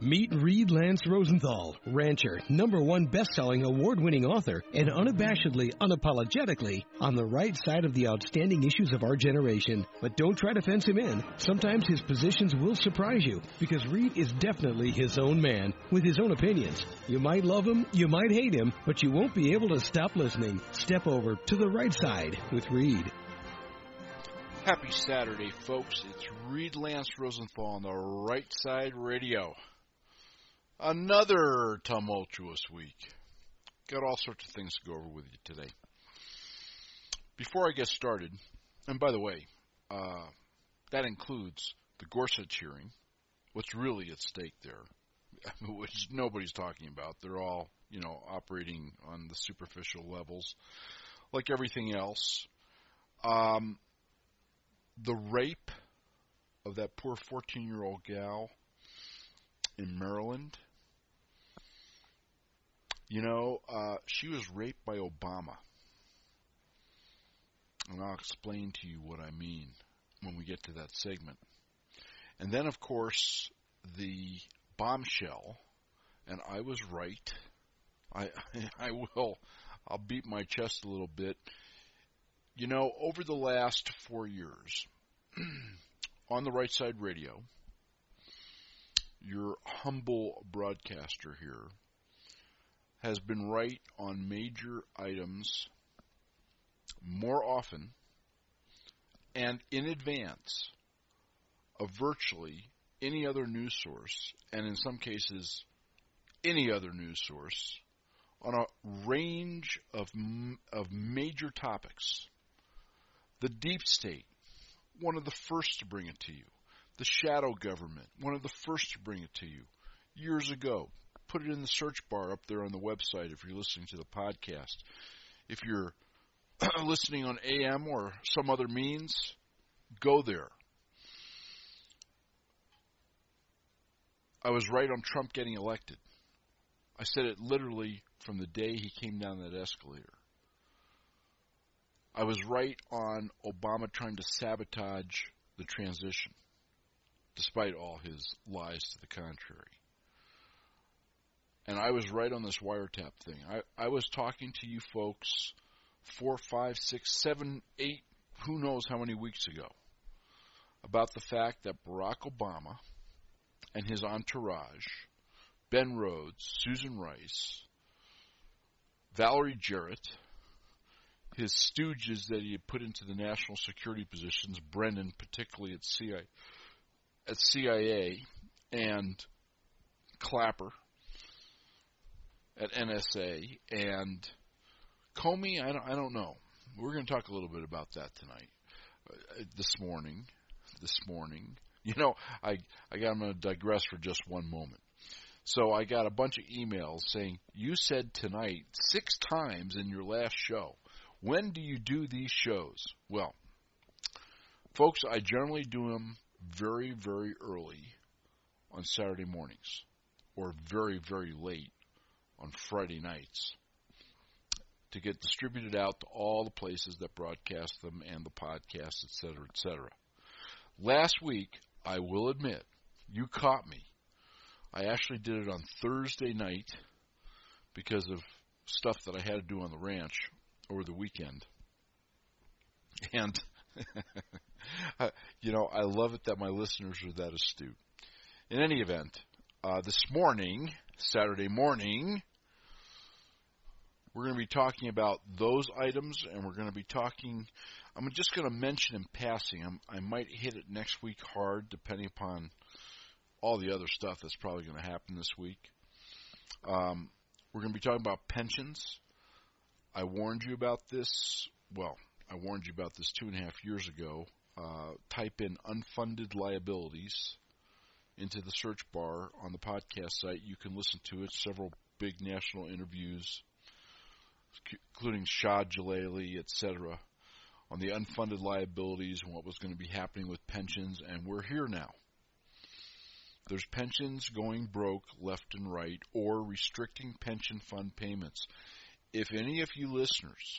Meet Reed Lance Rosenthal, rancher, #1 best-selling award-winning author, and unabashedly, unapologetically on the right side of the outstanding issues of our generation. But don't try to fence him in. Sometimes his positions will surprise you, because Reed is definitely his own man, with his own opinions. You might love him, you might hate him, but you won't be able to stop listening. Step over to the right side with Reed. Happy Saturday, folks. It's Reed Lance Rosenthal on the Right Side Radio. Another tumultuous week. Got all sorts of things to go over with you today. Before I get started, and by the way, that includes the Gorsuch hearing, what's really at stake there, which nobody's talking about. They're all, operating on the superficial levels, like everything else. The rape of that poor 14-year-old gal in Maryland, she was raped by Obama. And I'll explain to you what I mean when we get to that segment. And then, of course, the bombshell, and I was right. I'll beat my chest a little bit. Over the last 4 years, on the Right Side Radio, your humble broadcaster here has been right on major items more often and in advance of virtually any other news source, and in some cases, any other news source, on a range of major topics. The deep state, one of the first to bring it to you. The shadow government, one of the first to bring it to you years ago. Put it in the search bar up there on the website if you're listening to the podcast. If you're listening on AM or some other means, go there. I was right on Trump getting elected. I said it literally from the day he came down that escalator. I was right on Obama trying to sabotage the transition, despite all his lies to the contrary. And I was right on this wiretap thing. I was talking to you folks 4, 5, 6, 7, 8, who knows how many weeks ago, about the fact that Barack Obama and his entourage, Ben Rhodes, Susan Rice, Valerie Jarrett, his stooges that he had put into the national security positions, Brennan particularly at CIA, and Clapper at NSA, and Comey, I don't know. We're going to talk a little bit about that tonight. This morning. I'm going to digress for just one moment. So I got a bunch of emails saying, you said tonight 6 times in your last show. When do you do these shows? Well, folks, I generally do them very, very early on Saturday mornings, or very, very late on Friday nights, to get distributed out to all the places that broadcast them and the podcasts, etc., etc. Last week, I will admit, you caught me. I actually did it on Thursday night because of stuff that I had to do on the ranch over the weekend. And, I love it that my listeners are that astute. In any event, this morning, Saturday morning, we're going to be talking about those items, and we're going to be talking, I'm just going to mention in passing, I might hit it next week hard, depending upon all the other stuff that's probably going to happen this week. We're going to be talking about pensions. I warned you about this. Well, I warned you about this 2.5 years ago. Type in unfunded liabilities into the search bar on the podcast site. You can listen to it. Several big national interviews, including Shah Jalali, etc., on the unfunded liabilities and what was going to be happening with pensions. And we're here now. There's pensions going broke left and right, or restricting pension fund payments. If any of you listeners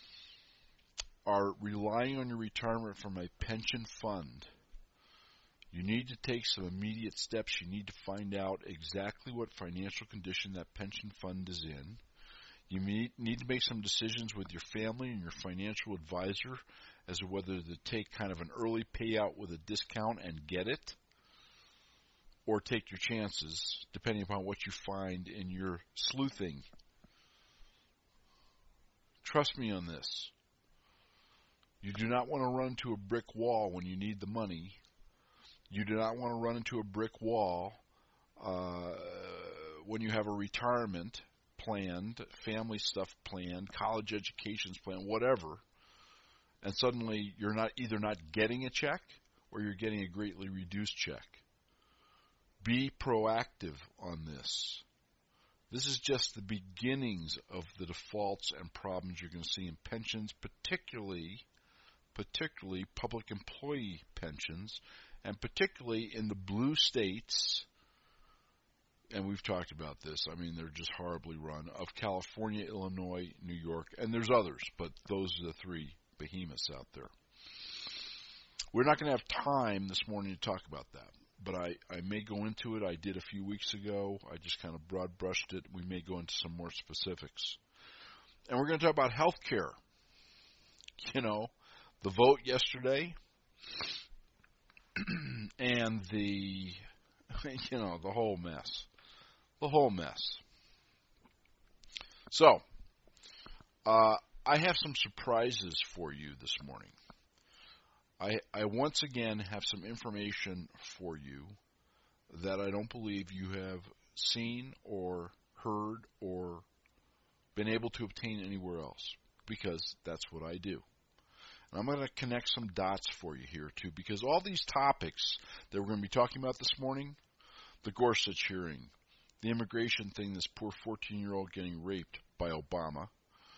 are relying on your retirement from a pension fund, You need to take some immediate steps. You need to find out exactly what financial condition that pension fund is in. You need to make some decisions with your family and your financial advisor as to whether to take kind of an early payout with a discount and get it, or take your chances, depending upon what you find in your sleuthing. Trust me on this. You do not want to run to a brick wall when you need the money. You do not want to run into a brick wall when you have a retirement planned, family stuff planned, college educations planned, whatever, and suddenly you're either not getting a check or you're getting a greatly reduced check. Be proactive on this. This is just the beginnings of the defaults and problems you're going to see in pensions, particularly public employee pensions, and particularly in the blue states, and we've talked about this, I mean, they're just horribly run, of California, Illinois, New York, and there's others, but those are the three behemoths out there. We're not going to have time this morning to talk about that, but I may go into it. I did a few weeks ago. I just kind of broad brushed it. We may go into some more specifics. And we're going to talk about health care. You know, the vote yesterday and the whole mess. The whole mess. So, I have some surprises for you this morning. I once again have some information for you that I don't believe you have seen or heard or been able to obtain anywhere else, because that's what I do. And I'm going to connect some dots for you here, too, because all these topics that we're going to be talking about this morning, the Gorsuch hearing, the immigration thing, this poor 14-year-old getting raped by Obama,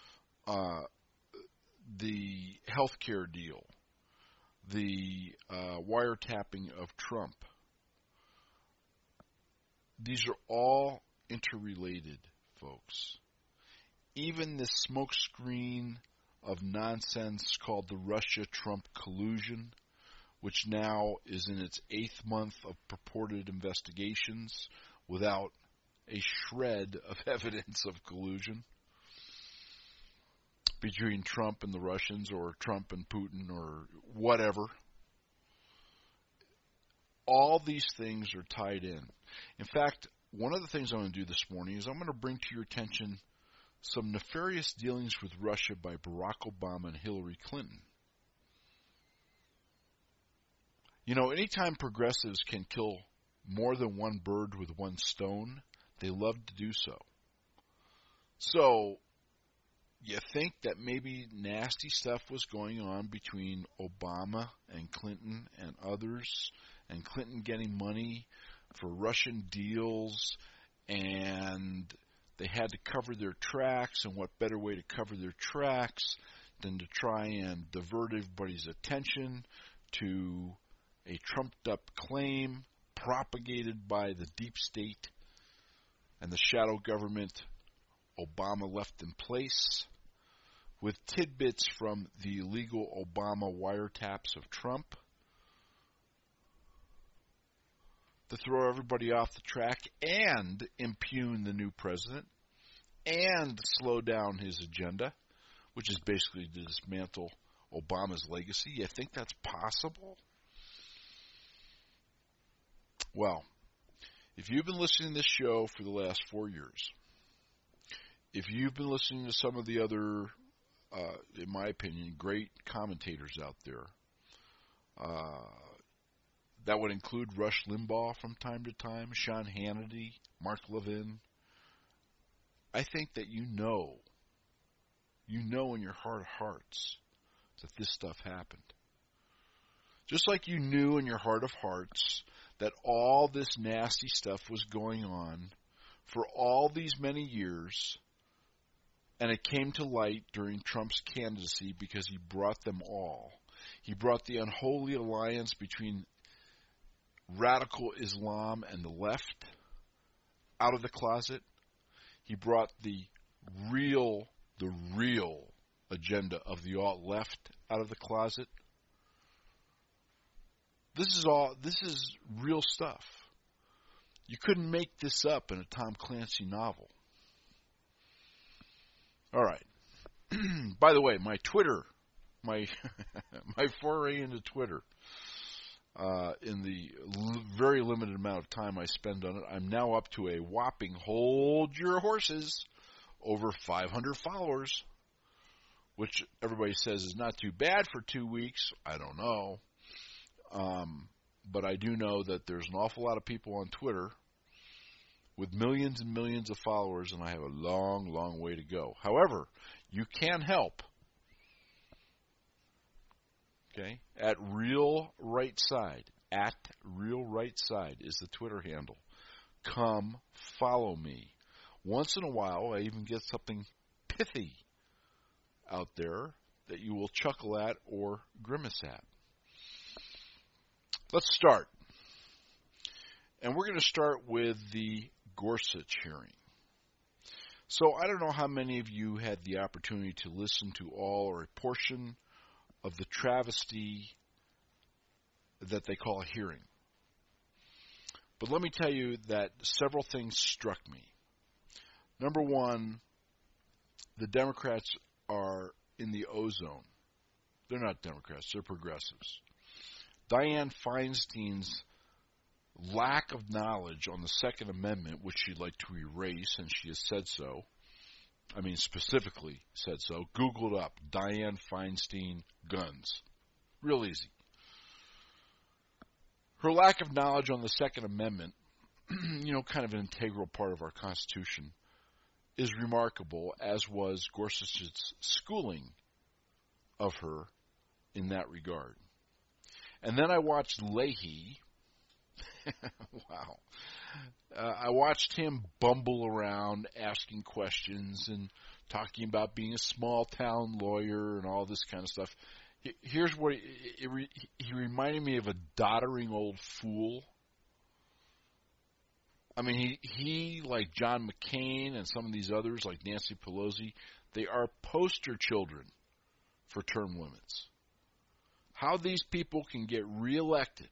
the health care deal, the wiretapping of Trump, these are all interrelated, folks. Even this smokescreen of nonsense called the Russia-Trump collusion, which now is in its 8th month of purported investigations without a shred of evidence of collusion between Trump and the Russians, or Trump and Putin, or whatever. All these things are tied in. In fact, one of the things I'm going to do this morning is I'm going to bring to your attention some nefarious dealings with Russia by Barack Obama and Hillary Clinton. You know, anytime progressives can kill more than one bird with one stone, they love to do so. So, you think that maybe nasty stuff was going on between Obama and Clinton and others, and Clinton getting money for Russian deals, and they had to cover their tracks, and what better way to cover their tracks than to try and divert everybody's attention to a trumped-up claim propagated by the deep state and the shadow government Obama left in place, with tidbits from the illegal Obama wiretaps of Trump, to throw everybody off the track and impugn the new president and slow down his agenda, which is basically to dismantle Obama's legacy. You think that's possible? Well, if you've been listening to this show for the last 4 years, if you've been listening to some of the other, in my opinion, great commentators out there, that would include Rush Limbaugh from time to time, Sean Hannity, Mark Levin, I think that you know in your heart of hearts that this stuff happened. Just like you knew in your heart of hearts that all this nasty stuff was going on for all these many years, and it came to light during Trump's candidacy because he brought them all. He brought the unholy alliance between radical Islam and the left out of the closet. He brought the real agenda of the alt-left out of the closet. This is real stuff. You couldn't make this up in a Tom Clancy novel. All right. By the way, my Twitter, my foray into Twitter, in the very limited amount of time I spend on it, I'm now up to a whopping, hold your horses, over 500 followers, which everybody says is not too bad for 2 weeks. I don't know. But I do know that there's an awful lot of people on Twitter with millions and millions of followers, and I have a long, long way to go. However, you can help. Okay? At Real Right Side. At Real Right Side is the Twitter handle. Come follow me. Once in a while, I even get something pithy out there that you will chuckle at or grimace at. Let's start. And we're going to start with the Gorsuch hearing. So I don't know how many of you had the opportunity to listen to all or a portion of the travesty that they call a hearing. But let me tell you that several things struck me. Number one, the Democrats are in the ozone. They're not Democrats, they're progressives. Dianne Feinstein's lack of knowledge on the Second Amendment, which she'd like to erase, and she has said so, specifically said so, Googled up Dianne Feinstein guns. Real easy. Her lack of knowledge on the Second Amendment, kind of an integral part of our Constitution, is remarkable, as was Gorsuch's schooling of her in that regard. And then I watched Leahy. Wow. I watched him bumble around asking questions and talking about being a small-town lawyer and all this kind of stuff. Here's what he reminded me of a doddering old fool. He, like John McCain and some of these others, like Nancy Pelosi, they are poster children for term limits. How these people can get reelected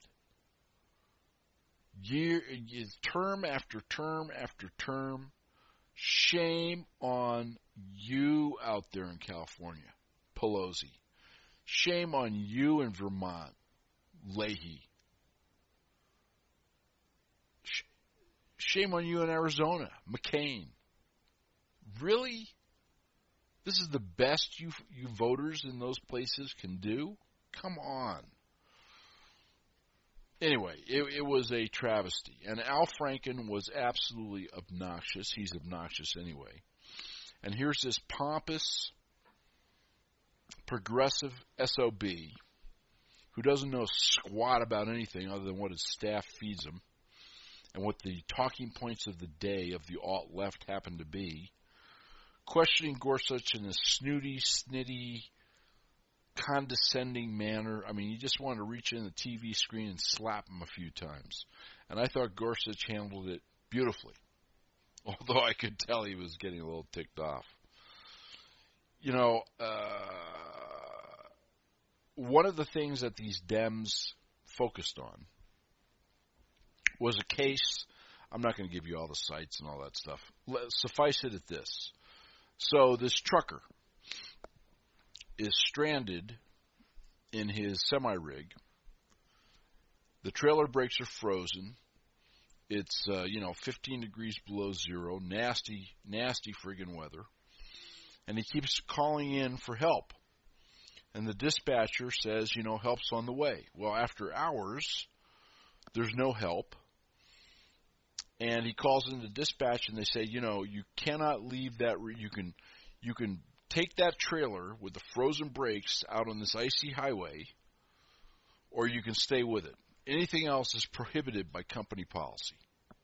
term after term after term, shame on you out there in California, Pelosi. Shame on you in Vermont, Leahy. Shame on you in Arizona, McCain. Really? This is the best you voters in those places can do? Come on. Anyway, it was a travesty. And Al Franken was absolutely obnoxious. He's obnoxious anyway. And here's this pompous, progressive SOB who doesn't know squat about anything other than what his staff feeds him and what the talking points of the day of the alt-left happen to be, questioning Gorsuch in a snooty, snitty, condescending manner. You just wanted to reach in the TV screen and slap him a few times. And I thought Gorsuch handled it beautifully, although I could tell he was getting a little ticked off. One of the things that these Dems focused on was a case. I'm not going to give you all the sites and all that stuff. Suffice it at this. So this trucker is stranded in his semi-rig. The trailer brakes are frozen. It's 15 degrees below zero, nasty friggin' weather. And he keeps calling in for help. And the dispatcher says, help's on the way. Well, after hours, there's no help. And he calls in the dispatch and they say, you cannot leave that. You can take that trailer with the frozen brakes out on this icy highway, or you can stay with it. Anything else is prohibited by company policy.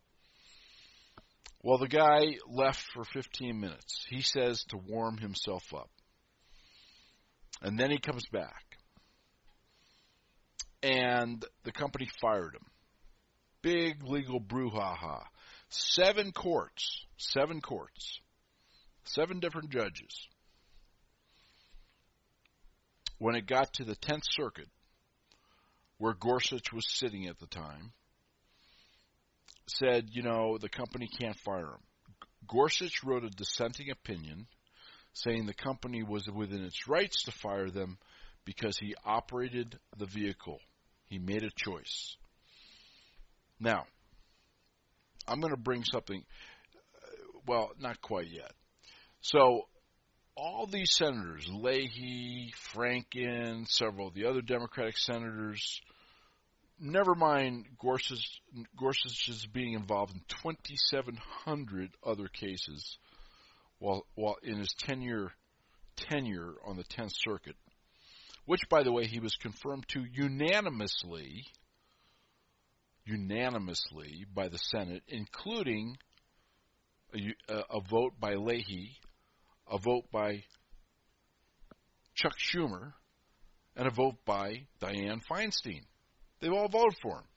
Well, the guy left for 15 minutes. He says to warm himself up. And then he comes back. And the company fired him. Big legal brouhaha. 7 courts. 7 different judges. When it got to the 10th Circuit, where Gorsuch was sitting at the time, said, the company can't fire him. Gorsuch wrote a dissenting opinion saying the company was within its rights to fire them because he operated the vehicle. He made a choice. Now, I'm going to bring something, not quite yet. So, all these senators, Leahy, Franken, several of the other Democratic senators, never mind Gorsuch is being involved in 2,700 other cases while in his tenure on the 10th Circuit, which, by the way, he was confirmed to unanimously by the Senate, including a vote by Leahy, a vote by Chuck Schumer, and a vote by Dianne Feinstein. They've all voted for him.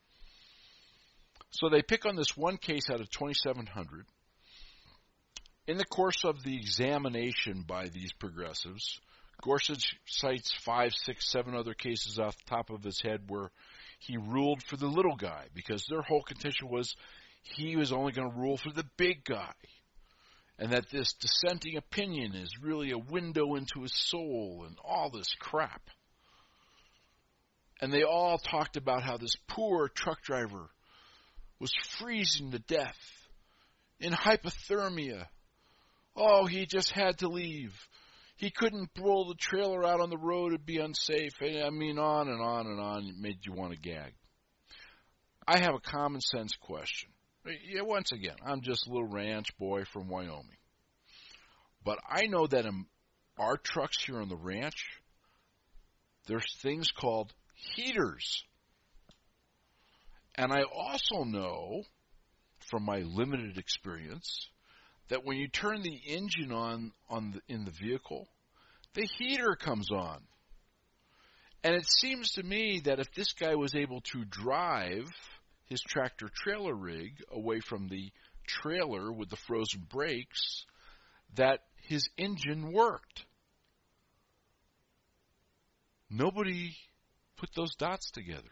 So they pick on this one case out of 2,700. In the course of the examination by these progressives, Gorsuch cites 5, 6, 7 other cases off the top of his head where he ruled for the little guy, because their whole contention was he was only going to rule for the big guy, and that this dissenting opinion is really a window into his soul and all this crap. And they all talked about how this poor truck driver was freezing to death in hypothermia. Oh, he just had to leave. He couldn't roll the trailer out on the road. It'd be unsafe. I mean, on and on and on. It made you want to gag. I have a common sense question. Once again, I'm just a little ranch boy from Wyoming. But I know that in our trucks here on the ranch, there's things called heaters. And I also know, from my limited experience, that when you turn the engine on in the vehicle, the heater comes on. And it seems to me that if this guy was able to drive his tractor-trailer rig away from the trailer with the frozen brakes, that his engine worked. Nobody put those dots together.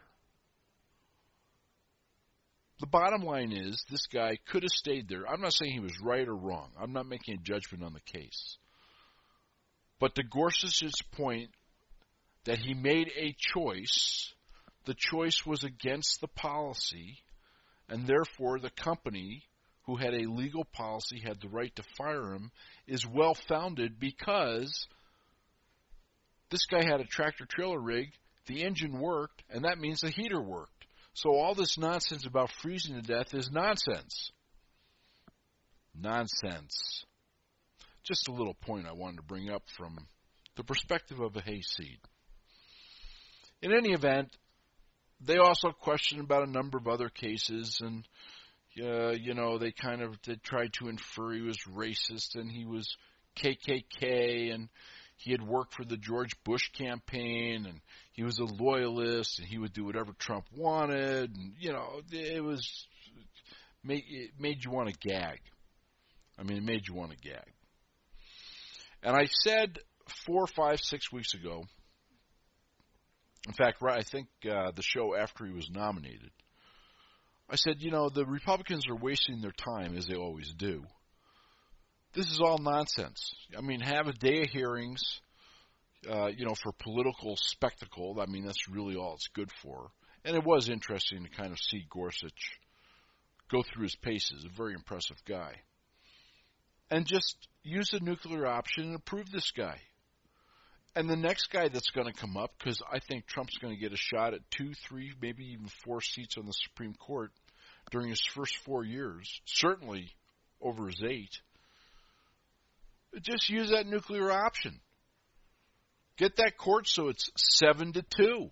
The bottom line is, this guy could have stayed there. I'm not saying he was right or wrong. I'm not making a judgment on the case. But to Gorsuch's point that he made a choice, the choice was against the policy, and therefore the company, who had a legal policy, had the right to fire him, is well-founded because this guy had a tractor-trailer rig, the engine worked, and that means the heater worked. So all this nonsense about freezing to death is nonsense. Nonsense. Just a little point I wanted to bring up from the perspective of a hayseed. In any event, they also questioned about a number of other cases, and they tried to infer he was racist and he was KKK, and he had worked for the George Bush campaign, and he was a loyalist, and he would do whatever Trump wanted, and it made you want to gag. I mean, it made you want to gag. And I said 4, 5, 6 weeks ago, in fact, I think the show after he was nominated, I said, the Republicans are wasting their time, as they always do. This is all nonsense. I mean, have a day of hearings, for political spectacle. I mean, that's really all it's good for. And it was interesting to kind of see Gorsuch go through his paces, a very impressive guy. And just use the nuclear option and approve this guy. And the next guy that's going to come up, because I think Trump's going to get a shot at 2, 3, maybe even 4 seats on the Supreme Court during his first 4 years, certainly over his 8. Just use that nuclear option. Get that court so it's 7-2.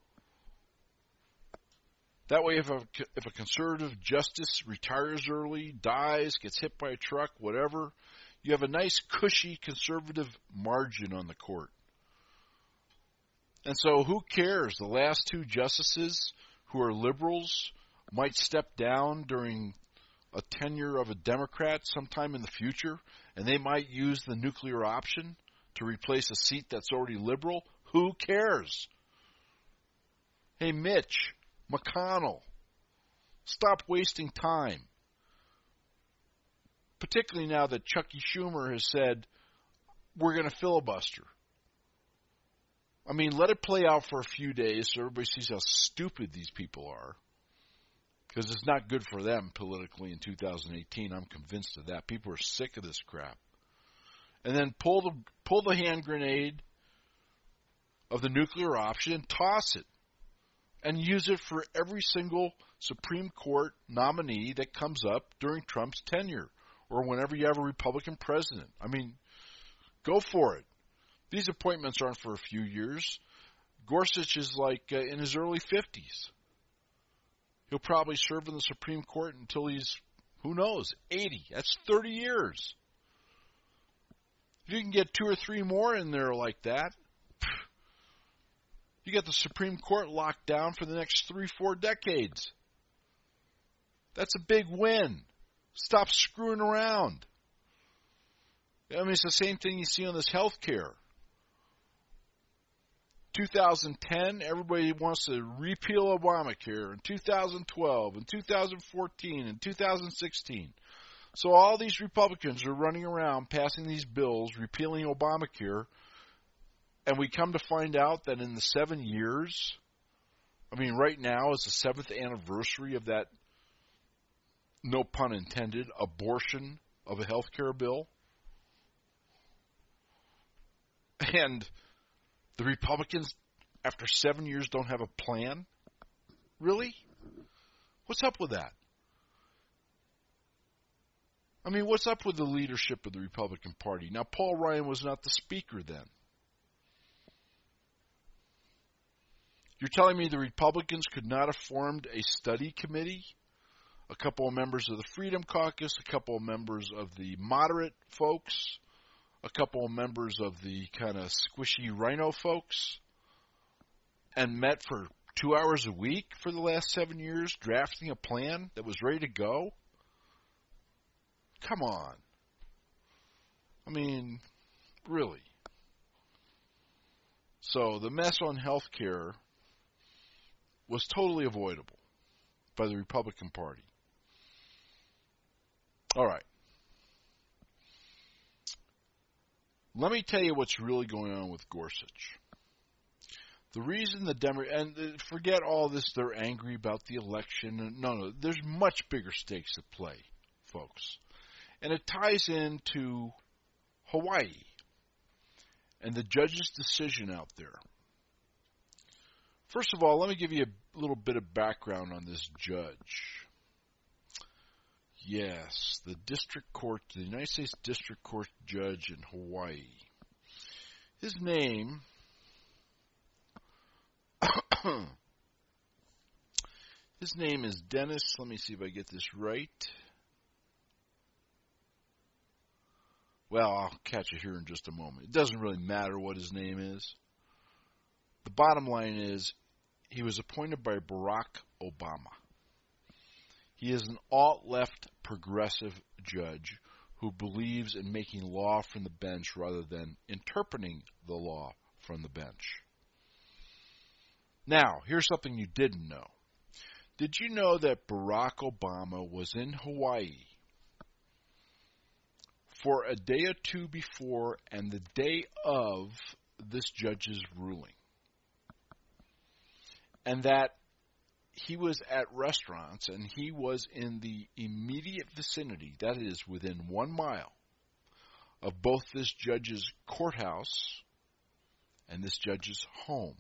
That way, if a conservative justice retires early, dies, gets hit by a truck, whatever, you have a nice, cushy, conservative margin on the court. And so who cares? The last 2 justices who are liberals might step down during a tenure of a Democrat sometime in the future, and they might use the nuclear option to replace a seat that's already liberal. Who cares? Hey, Mitch McConnell, stop wasting time. Particularly now that Chucky Schumer has said, we're going to filibuster. I mean, let it play out for a few days so everybody sees how stupid these people are. Because it's not good for them politically in 2018. I'm convinced of that. People are sick of this crap. And then pull the hand grenade of the nuclear option and toss it. And use it for every single Supreme Court nominee that comes up during Trump's tenure. Or whenever you have a Republican president. I mean, go for it. These appointments aren't for a few years. Gorsuch is like in his early 50s. He'll probably serve in the Supreme Court until he's, who knows, 80. That's 30 years. If you can get 2 or 3 more in there like that, you get the Supreme Court locked down for the next 3-4 decades. That's a big win. Stop screwing around. I mean, it's the same thing you see on this health care. 2010, everybody wants to repeal Obamacare. In 2012, in 2014, in 2016. So all these Republicans are running around passing these bills, repealing Obamacare, and we come to find out that in the 7 years, I mean, right now is the 7th anniversary of that, no pun intended, abortion of a health care bill. And the Republicans, after 7 years, don't have a plan? Really? What's up with that? I mean, what's up with the leadership of the Republican Party? Now, Paul Ryan was not the speaker then. You're telling me the Republicans could not have formed a study committee? A couple of members of the Freedom Caucus, a couple of members of the moderate folks, a couple of members of the kind of squishy rhino folks, and met for 2 hours a week for the last 7 years, drafting a plan that was ready to go? Come on. I mean, really. So the mess on health care was totally avoidable by the Republican Party. All right. Let me tell you what's really going on with Gorsuch. The reason the Democrats, and forget all this, they're angry about the election. No, there's much bigger stakes at play, folks. And it ties into Hawaii and the judge's decision out there. First of all, let me give you a little bit of background on this judge. Yes, the district court, the United States District Court judge in Hawaii. His name is Dennis. Let me see if I get this right. Well, I'll catch it here in just a moment. It doesn't really matter what his name is. The bottom line is he was appointed by Barack Obama. He is an alt-left progressive judge who believes in making law from the bench rather than interpreting the law from the bench. Now, here's something you didn't know. Did you know that Barack Obama was in Hawaii for a day or two before and the day of this judge's ruling? And that he was at restaurants and he was in the immediate vicinity, that is within 1 mile, of both this judge's courthouse and this judge's home.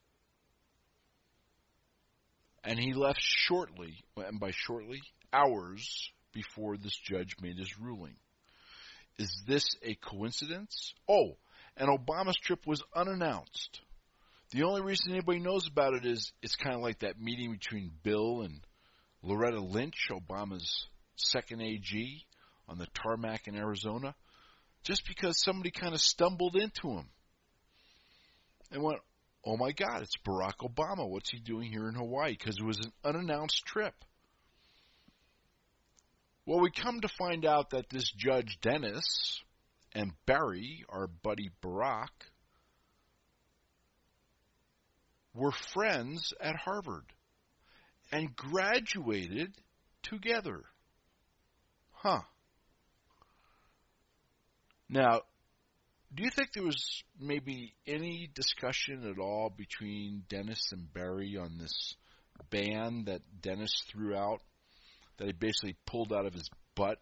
And he left shortly, and by shortly, hours before this judge made his ruling. Is this a coincidence? Oh, and Obama's trip was unannounced. The only reason anybody knows about it is it's kind of like that meeting between Bill and Loretta Lynch, Obama's second AG, on the tarmac in Arizona, just because somebody kind of stumbled into him and went, oh my God, it's Barack Obama. What's he doing here in Hawaii? Because it was an unannounced trip. Well, we come to find out that this Judge Dennis and Barry, our buddy Barack, were friends at Harvard and graduated together. Huh. Now, do you think there was maybe any discussion at all between Dennis and Barry on this ban that Dennis threw out, that he basically pulled out of his butt?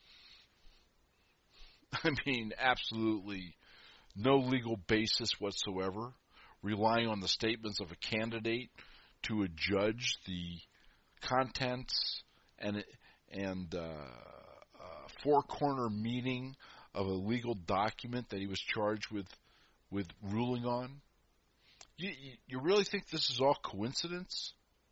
I mean, absolutely no legal basis whatsoever, relying on the statements of a candidate to adjudge the contents and four-corner meaning of a legal document that he was charged with ruling on. You really think this is all coincidence?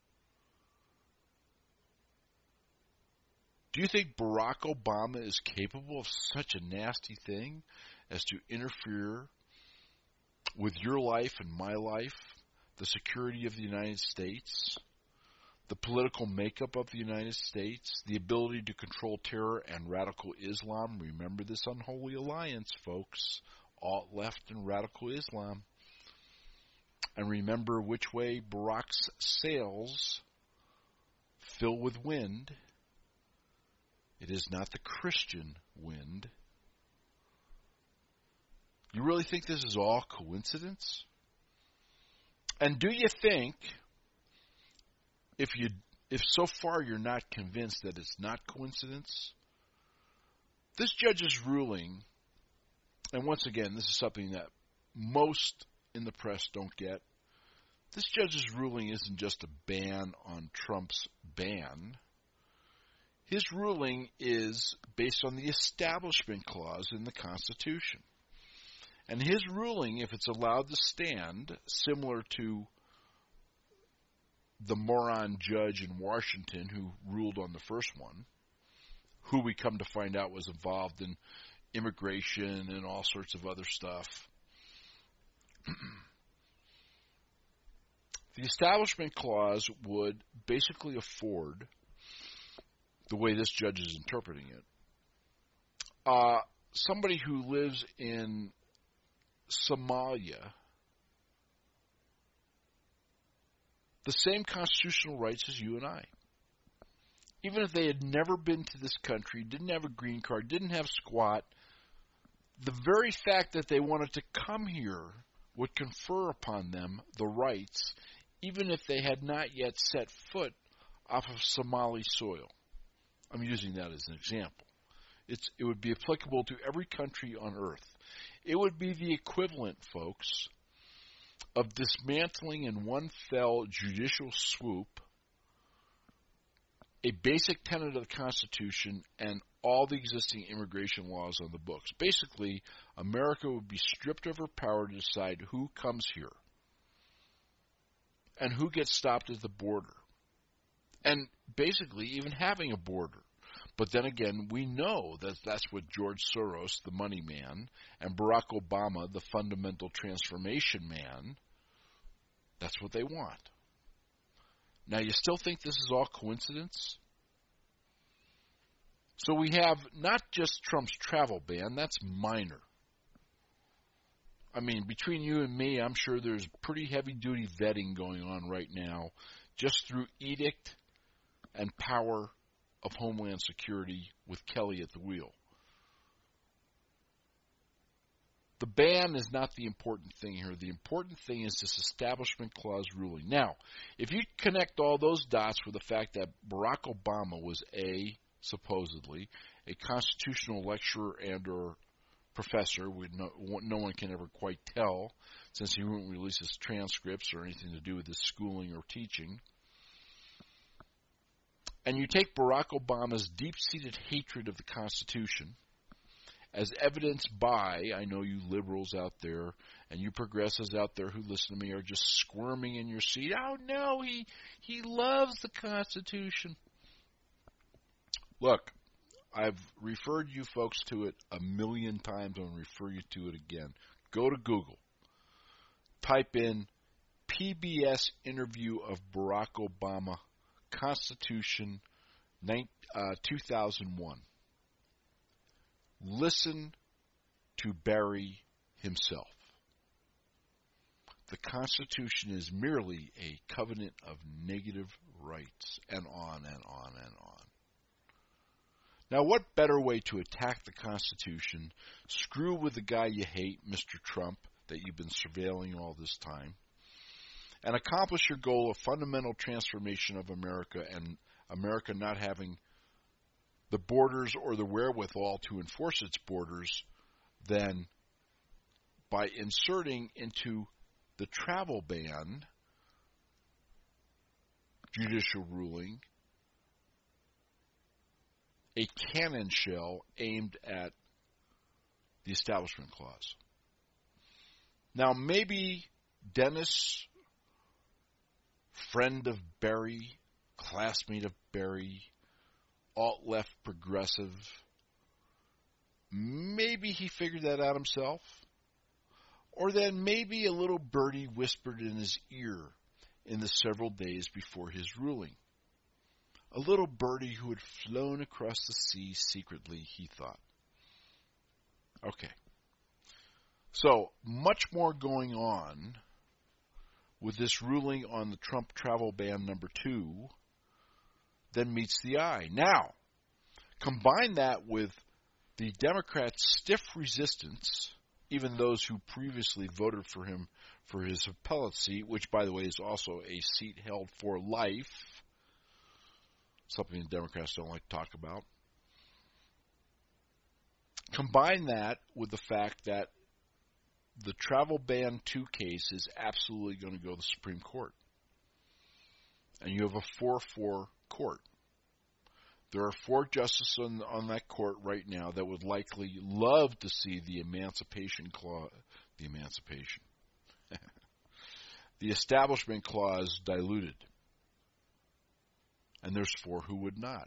Do you think Barack Obama is capable of such a nasty thing as to interfere with your life and my life, the security of the United States, the political makeup of the United States, the ability to control terror and radical Islam? Remember this unholy alliance, folks, alt-left and radical Islam. And remember which way Barack's sails fill with wind. It is not the Christian wind. You really think this is all coincidence? And do you think, if so far you're not convinced that it's not coincidence, this judge's ruling, and once again, this is something that most in the press don't get, this judge's ruling isn't just a ban on Trump's ban. His ruling is based on the Establishment Clause in the Constitution. And his ruling, if it's allowed to stand, similar to the moron judge in Washington who ruled on the first one, who we come to find out was involved in immigration and all sorts of other stuff. The Establishment Clause would basically afford, the way this judge is interpreting it, somebody who lives in Somalia the same constitutional rights as you and I. Even if they had never been to this country, didn't have a green card, didn't have squat, the very fact that they wanted to come here would confer upon them the rights, even if they had not yet set foot off of Somali soil. I'm using that as an example. It would be applicable to every country on earth. It would be the equivalent, folks, of dismantling in one fell judicial swoop a basic tenet of the Constitution and all the existing immigration laws on the books. Basically, America would be stripped of her power to decide who comes here and who gets stopped at the border, and basically even having a border. But then again, we know that that's what George Soros, the money man, and Barack Obama, the fundamental transformation man, that's what they want. Now, you still think this is all coincidence? So we have not just Trump's travel ban, that's minor. I mean, between you and me, I'm sure there's pretty heavy-duty vetting going on right now, just through edict and power of Homeland Security with Kelly at the wheel. The ban is not the important thing here. The important thing is this Establishment Clause ruling. Now, if you connect all those dots with the fact that Barack Obama was supposedly, a constitutional lecturer and or professor, no one can ever quite tell, since he won't release his transcripts or anything to do with his schooling or teaching, and you take Barack Obama's deep-seated hatred of the Constitution, as evidenced by, I know you liberals out there and you progressives out there who listen to me are just squirming in your seat. Oh no, he loves the Constitution. Look, I've referred you folks to it 1,000,000 times. I'm going to refer you to it again. Go to Google. Type in PBS interview of Barack Obama, Constitution 2001. Listen to Barry himself. the Constitution is merely a covenant of negative rights, and on and on and on. Now, what better way to attack the Constitution, screw with the guy you hate, Mr. Trump, that you've been surveilling all this time, and accomplish your goal of fundamental transformation of America, and America not having the borders or the wherewithal to enforce its borders, than by inserting into the travel ban judicial ruling a cannon shell aimed at the Establishment Clause. Now, maybe Dennis, friend of Barry, classmate of Barry, alt-left progressive, maybe he figured that out himself. Or then maybe a little birdie whispered in his ear in the several days before his ruling. A little birdie who had flown across the sea secretly, he thought. Okay. So, much more going on with this ruling on the Trump travel ban number 2 than meets the eye. Now, combine that with the Democrats' stiff resistance, even those who previously voted for him for his appellate seat, which, by the way, is also a seat held for life, something the Democrats don't like to talk about. Combine that with the fact that the travel ban 2 case is absolutely going to go to the Supreme Court. And you have a 4-4 court. There are 4 justices on that court right now that would likely love to see the Emancipation Clause, the Establishment Clause diluted. And there's 4 who would not.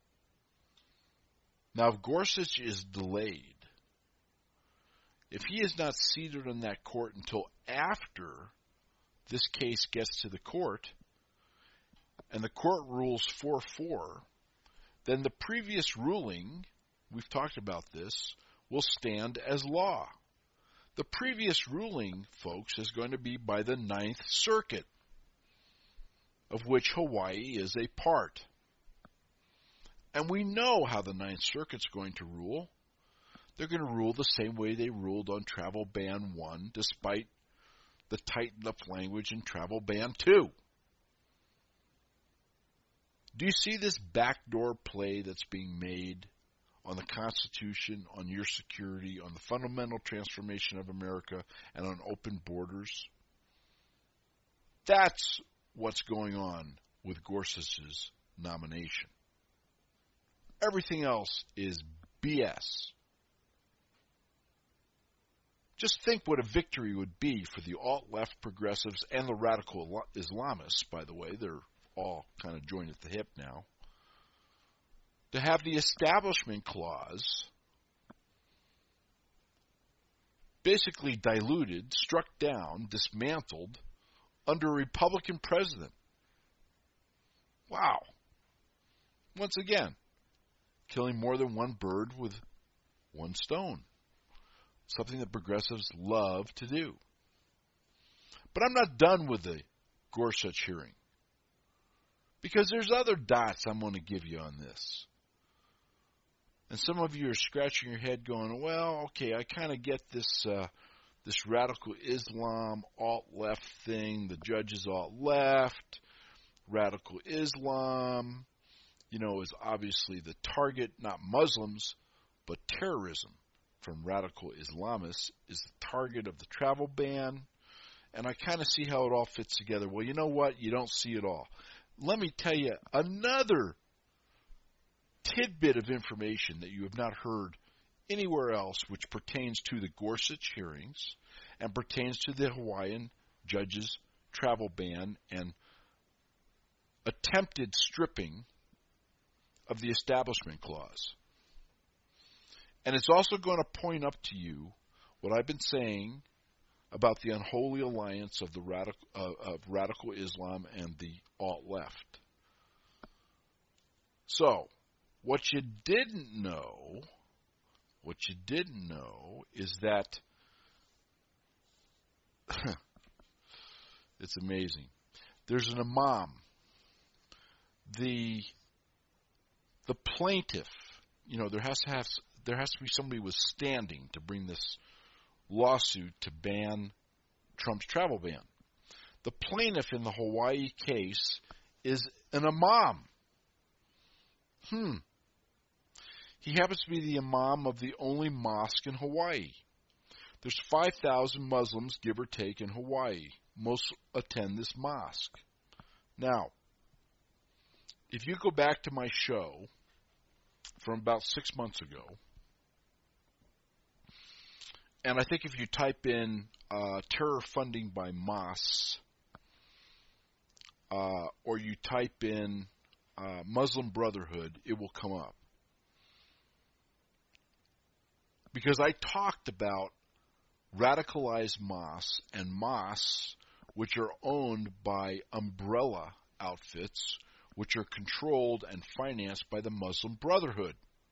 Now, if Gorsuch is delayed, if he is not seated on that court until after this case gets to the court, and the court rules 4-4, then the previous ruling, we've talked about this, will stand as law. The previous ruling, folks, is going to be by the 9th Circuit, of which Hawaii is a part. And we know how the 9th Circuit's going to rule. They're going to rule the same way they ruled on Travel Ban 1, despite the tightened-up language in Travel Ban 2. Do you see this backdoor play that's being made on the Constitution, on your security, on the fundamental transformation of America, and on open borders? That's what's going on with Gorsuch's nomination. Everything else is BS. Just think what a victory would be for the alt-left progressives and the radical Islamists, by the way. They're all kind of joined at the hip now. To have the Establishment Clause basically diluted, struck down, dismantled under a Republican president. Wow. Once again, killing more than one bird with one stone. Something that progressives love to do. But I'm not done with the Gorsuch hearing, because there's other dots I'm going to give you on this. And some of you are scratching your head going, well, okay, I kind of get this this radical Islam alt-left thing. The judge is alt-left. Radical Islam, is obviously the target, not Muslims, but terrorism from radical Islamists is the target of the travel ban. And I kind of see how it all fits together. Well, you know what? You don't see it all. Let me tell you another tidbit of information that you have not heard anywhere else, which pertains to the Gorsuch hearings and pertains to the Hawaiian judge's travel ban and attempted stripping of the Establishment Clause. And it's also going to point up to you what I've been saying about the unholy alliance of the radical Islam and the alt-left. So, what you didn't know is that It's amazing. There's an imam. The plaintiff, there has to be somebody with standing to bring this lawsuit to ban Trump's travel ban. The plaintiff in the Hawaii case is an imam. He happens to be the imam of the only mosque in Hawaii. There's 5,000 Muslims, give or take, in Hawaii. Most attend this mosque. Now, if you go back to my show from about 6 months ago, and I think if you type in terror funding by mosques, or you type in Muslim Brotherhood, it will come up. Because I talked about radicalized mosques and mosques which are owned by umbrella outfits, which are controlled and financed by the Muslim Brotherhood.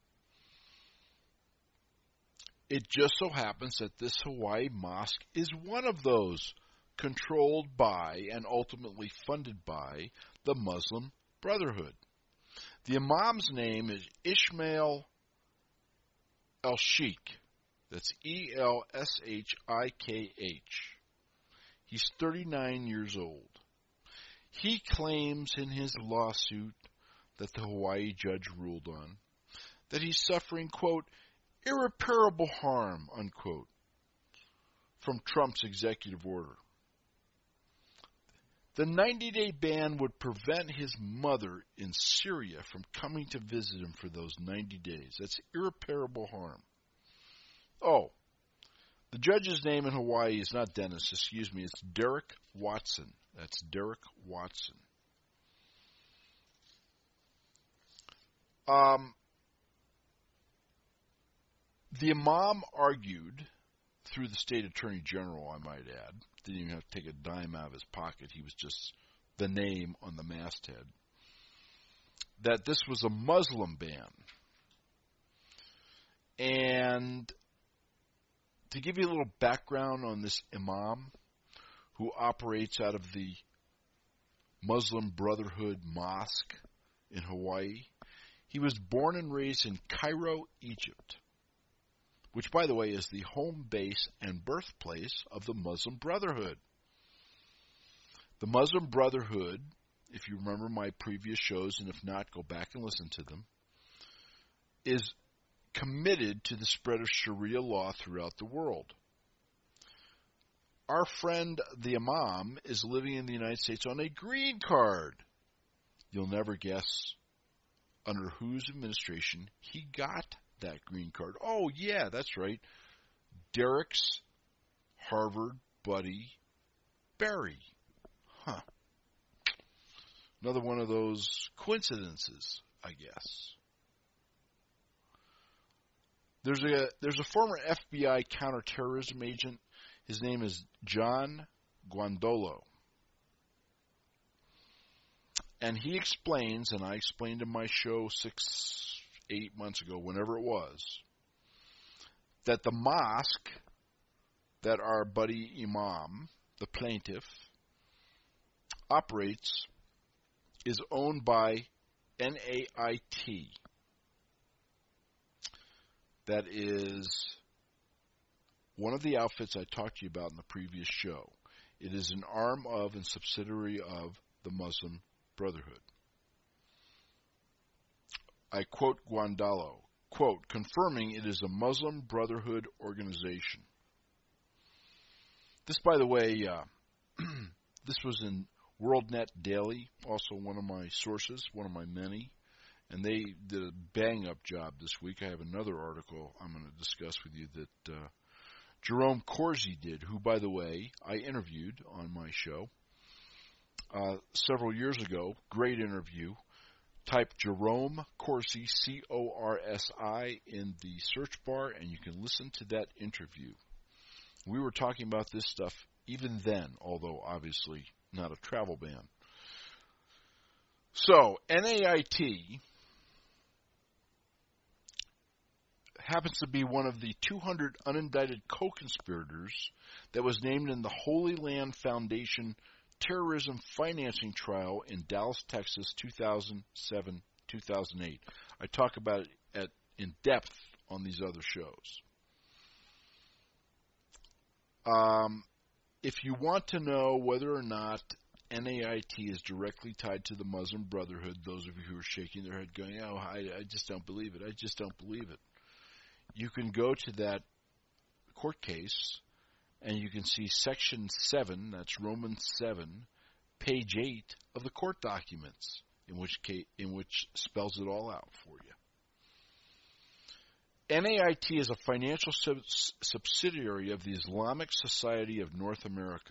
It just so happens that this Hawaii mosque is one of those, controlled by and ultimately funded by the Muslim Brotherhood. The imam's name is Ismail El-Sheikh. That's E-L-S-H-I-K-H. He's 39 years old. He claims in his lawsuit that the Hawaii judge ruled on that he's suffering, quote, irreparable harm, unquote, from Trump's executive order. The 90-day ban would prevent his mother in Syria from coming to visit him for those 90 days. That's irreparable harm. Oh, the judge's name in Hawaii is not Dennis, it's Derek Watson. That's Derek Watson. The imam argued through the state attorney general, I might add. Didn't even have to take a dime out of his pocket. He was just the name on the masthead. That this was a Muslim ban. And to give you a little background on this imam who operates out of the Muslim Brotherhood Mosque in Hawaii, he was born and raised in Cairo, Egypt, which, by the way, is the home base and birthplace of the Muslim Brotherhood. The Muslim Brotherhood, if you remember my previous shows, and if not, go back and listen to them, is committed to the spread of Sharia law throughout the world. Our friend, the Imam, is living in the United States on a green card. You'll never guess under whose administration he got that green card. Oh, yeah, that's right. Derek's Harvard buddy, Barry. Huh. Another one of those coincidences, I guess. There's a former FBI counterterrorism agent. His name is John Guandolo. And he explains, and I explained in my show 6-8 months ago, whenever it was, that the mosque that our buddy Imam, the plaintiff, operates is owned by NAIT. That is one of the outfits I talked to you about in the previous show. It is an arm of and subsidiary of the Muslim Brotherhood. I quote Guandolo, quote, confirming it is a Muslim Brotherhood organization. This, by the way, this was in WorldNet Daily, also one of my sources, one of my many, and they did a bang-up job this week. I have another article I'm going to discuss with you that Jerome Corsi did, who, by the way, I interviewed on my show several years ago. Great interview. Type Jerome Corsi, C-O-R-S-I, in the search bar, and you can listen to that interview. We were talking about this stuff even then, although obviously not a travel ban. So, NAIT happens to be one of the 200 unindicted co-conspirators that was named in the Holy Land Foundation terrorism financing trial in Dallas, Texas, 2007-2008. I talk about it in depth on these other shows. If you want to know whether or not NAIT is directly tied to the Muslim Brotherhood, those of you who are shaking their head going, oh, I just don't believe it. I just don't believe it. You can go to that court case and you can see Section 7, that's Romans 7, page 8 of the court documents, in which spells it all out for you. NAIT is a financial subsidiary of the Islamic Society of North America.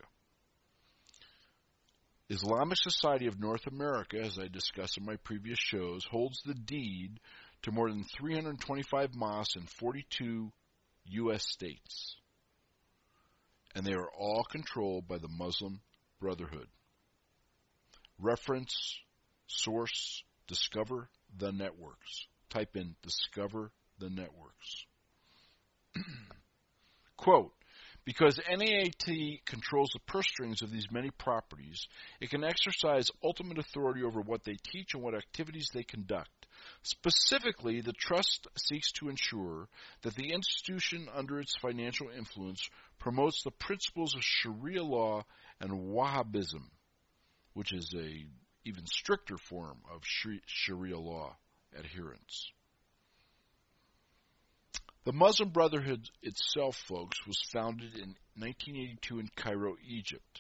Islamic Society of North America, as I discussed in my previous shows, holds the deed to more than 325 mosques in 42 U.S. states. And they are all controlled by the Muslim Brotherhood. Reference, source, Discover the Networks. Type in Discover the Networks. Quote, because NAIT controls the purse strings of these many properties, it can exercise ultimate authority over what they teach and what activities they conduct. Specifically, the trust seeks to ensure that the institution under its financial influence promotes the principles of Sharia law and Wahhabism, which is an even stricter form of Sharia law adherence. The Muslim Brotherhood itself, folks, was founded in 1982 in Cairo, Egypt.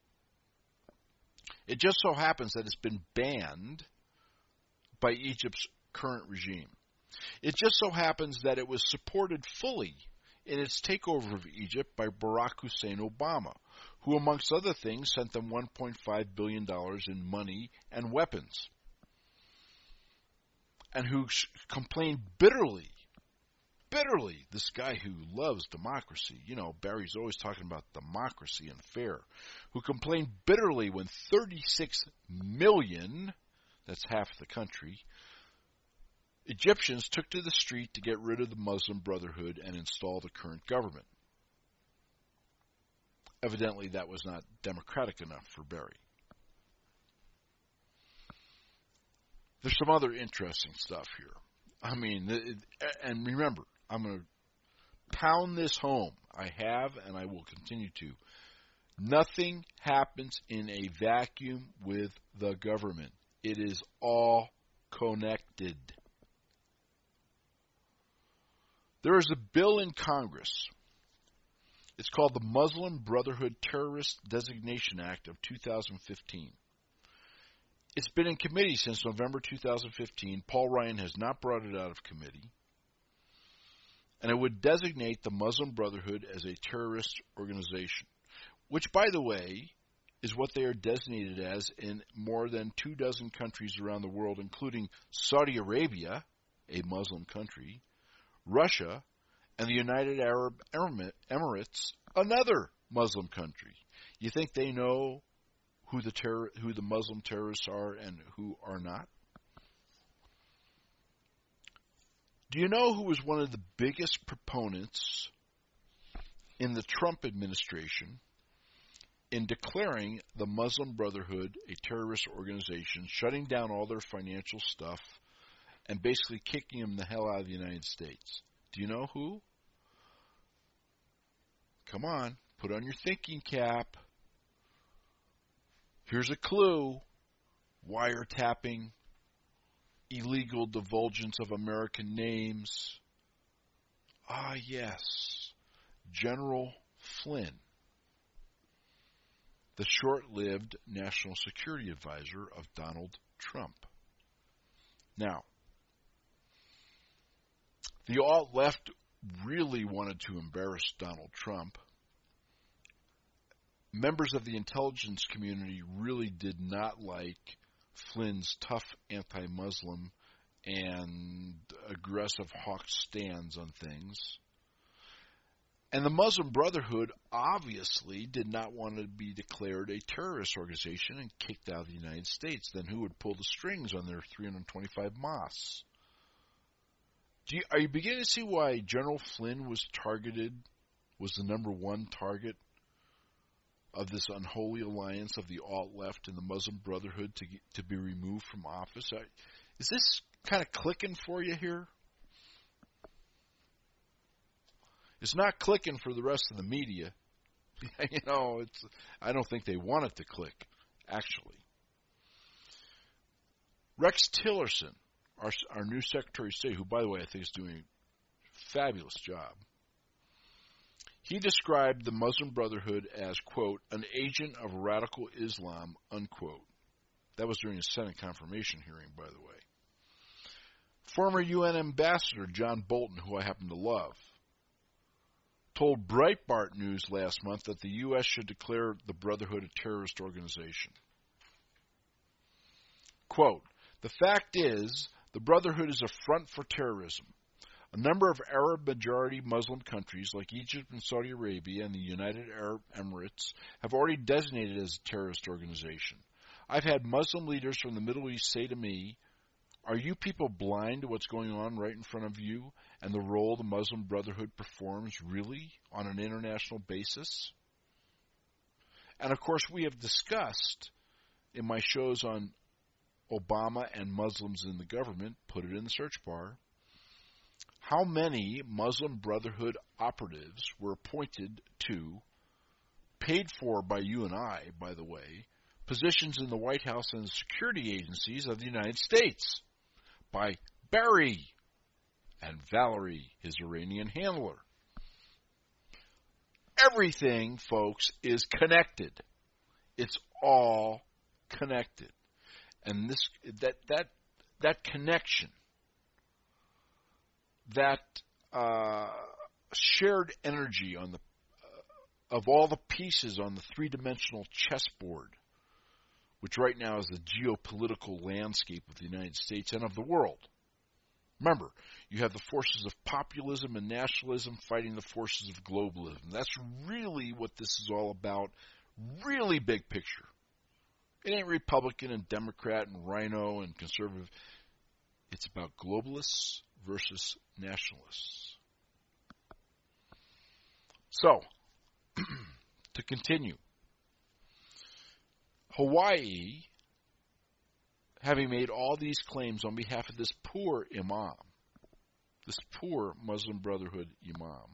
It just so happens that it's been banned by Egypt's current regime. It just so happens that it was supported fully in its takeover of Egypt by Barack Hussein Obama, who, amongst other things, sent them $1.5 billion in money and weapons, and who complained bitterly, this guy who loves democracy, Barry's always talking about democracy and fair, who complained bitterly when 36 million, that's half the country, Egyptians took to the street to get rid of the Muslim Brotherhood and install the current government. Evidently, that was not democratic enough for Barry. There's some other interesting stuff here. I mean, and remember, I'm going to pound this home. I have, and I will continue to. Nothing happens in a vacuum with the government. It is all connected. There is a bill in Congress. It's called the Muslim Brotherhood Terrorist Designation Act of 2015. It's been in committee since November 2015. Paul Ryan has not brought it out of committee. And it would designate the Muslim Brotherhood as a terrorist organization, which, by the way, is what they are designated as in more than 24 countries around the world, including Saudi Arabia, a Muslim country, Russia, and the United Arab Emirates, another Muslim country. You think they know who the Muslim terrorists are and who are not? Do you know who was one of the biggest proponents in the Trump administration in declaring the Muslim Brotherhood a terrorist organization, shutting down all their financial stuff, and basically kicking them the hell out of the United States? Do you know who? Come on, put on your thinking cap. Here's a clue. Wiretapping, illegal divulgence of American names. Ah, yes, General Flynn, the short-lived national security advisor of Donald Trump. Now, the alt-left really wanted to embarrass Donald Trump. Members of the intelligence community really did not like Flynn's tough anti-Muslim and aggressive hawk stands on things. And the Muslim Brotherhood obviously did not want to be declared a terrorist organization and kicked out of the United States. Then who would pull the strings on their 325 mosques? Are you beginning to see why General Flynn was the number one target of this unholy alliance of the alt-left and the Muslim Brotherhood to be removed from office? Is this kind of clicking for you here? It's not clicking for the rest of the media. I don't think they want it to click, actually. Rex Tillerson, our new Secretary of State, who, by the way, I think is doing a fabulous job, he described the Muslim Brotherhood as, quote, an agent of radical Islam, unquote. That was during a Senate confirmation hearing, by the way. Former UN Ambassador John Bolton, who I happen to love, told Breitbart News last month that the U.S. should declare the Brotherhood a terrorist organization. Quote, the fact is, the Brotherhood is a front for terrorism. A number of Arab-majority Muslim countries like Egypt and Saudi Arabia and the United Arab Emirates have already designated it as a terrorist organization. I've had Muslim leaders from the Middle East say to me, are you people blind to what's going on right in front of you and the role the Muslim Brotherhood performs really on an international basis? And of course, we have discussed in my shows on Obama and Muslims in the government, put it in the search bar, how many Muslim Brotherhood operatives were appointed to, paid for by you and I, by the way, positions in the White House and the security agencies of the United States by Barry and Valerie, his Iranian handler. Everything, folks, is connected. It's all connected. And that connection, that shared energy on of all the pieces on the three-dimensional chessboard, which right now is the geopolitical landscape of the United States and of the world. Remember, you have the forces of populism and nationalism fighting the forces of globalism. That's really what this is all about, really big picture. It ain't Republican and Democrat and Rhino and conservative. It's about globalists versus nationalists. So, to continue, Hawaii, having made all these claims on behalf of this poor imam, this poor Muslim Brotherhood imam,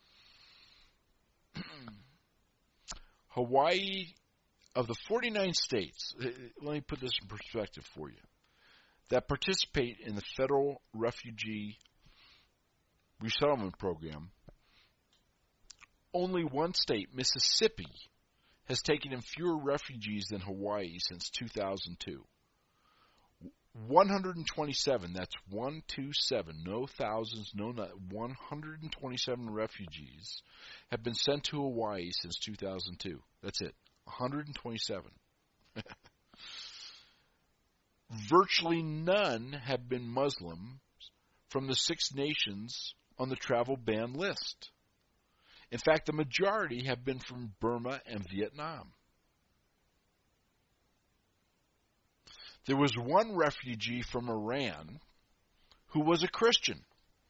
Hawaii, of the 49 states, let me put this in perspective for you, that participate in the federal refugee resettlement program, only one state, Mississippi, has taken in fewer refugees than Hawaii since 2002. 127, that's 127, no thousands, no not, 127 refugees have been sent to Hawaii since 2002. That's it, 127. Virtually none have been Muslim from the 6 nations on the travel ban list. In fact, the majority have been from Burma and Vietnam. There was one refugee from Iran who was a Christian.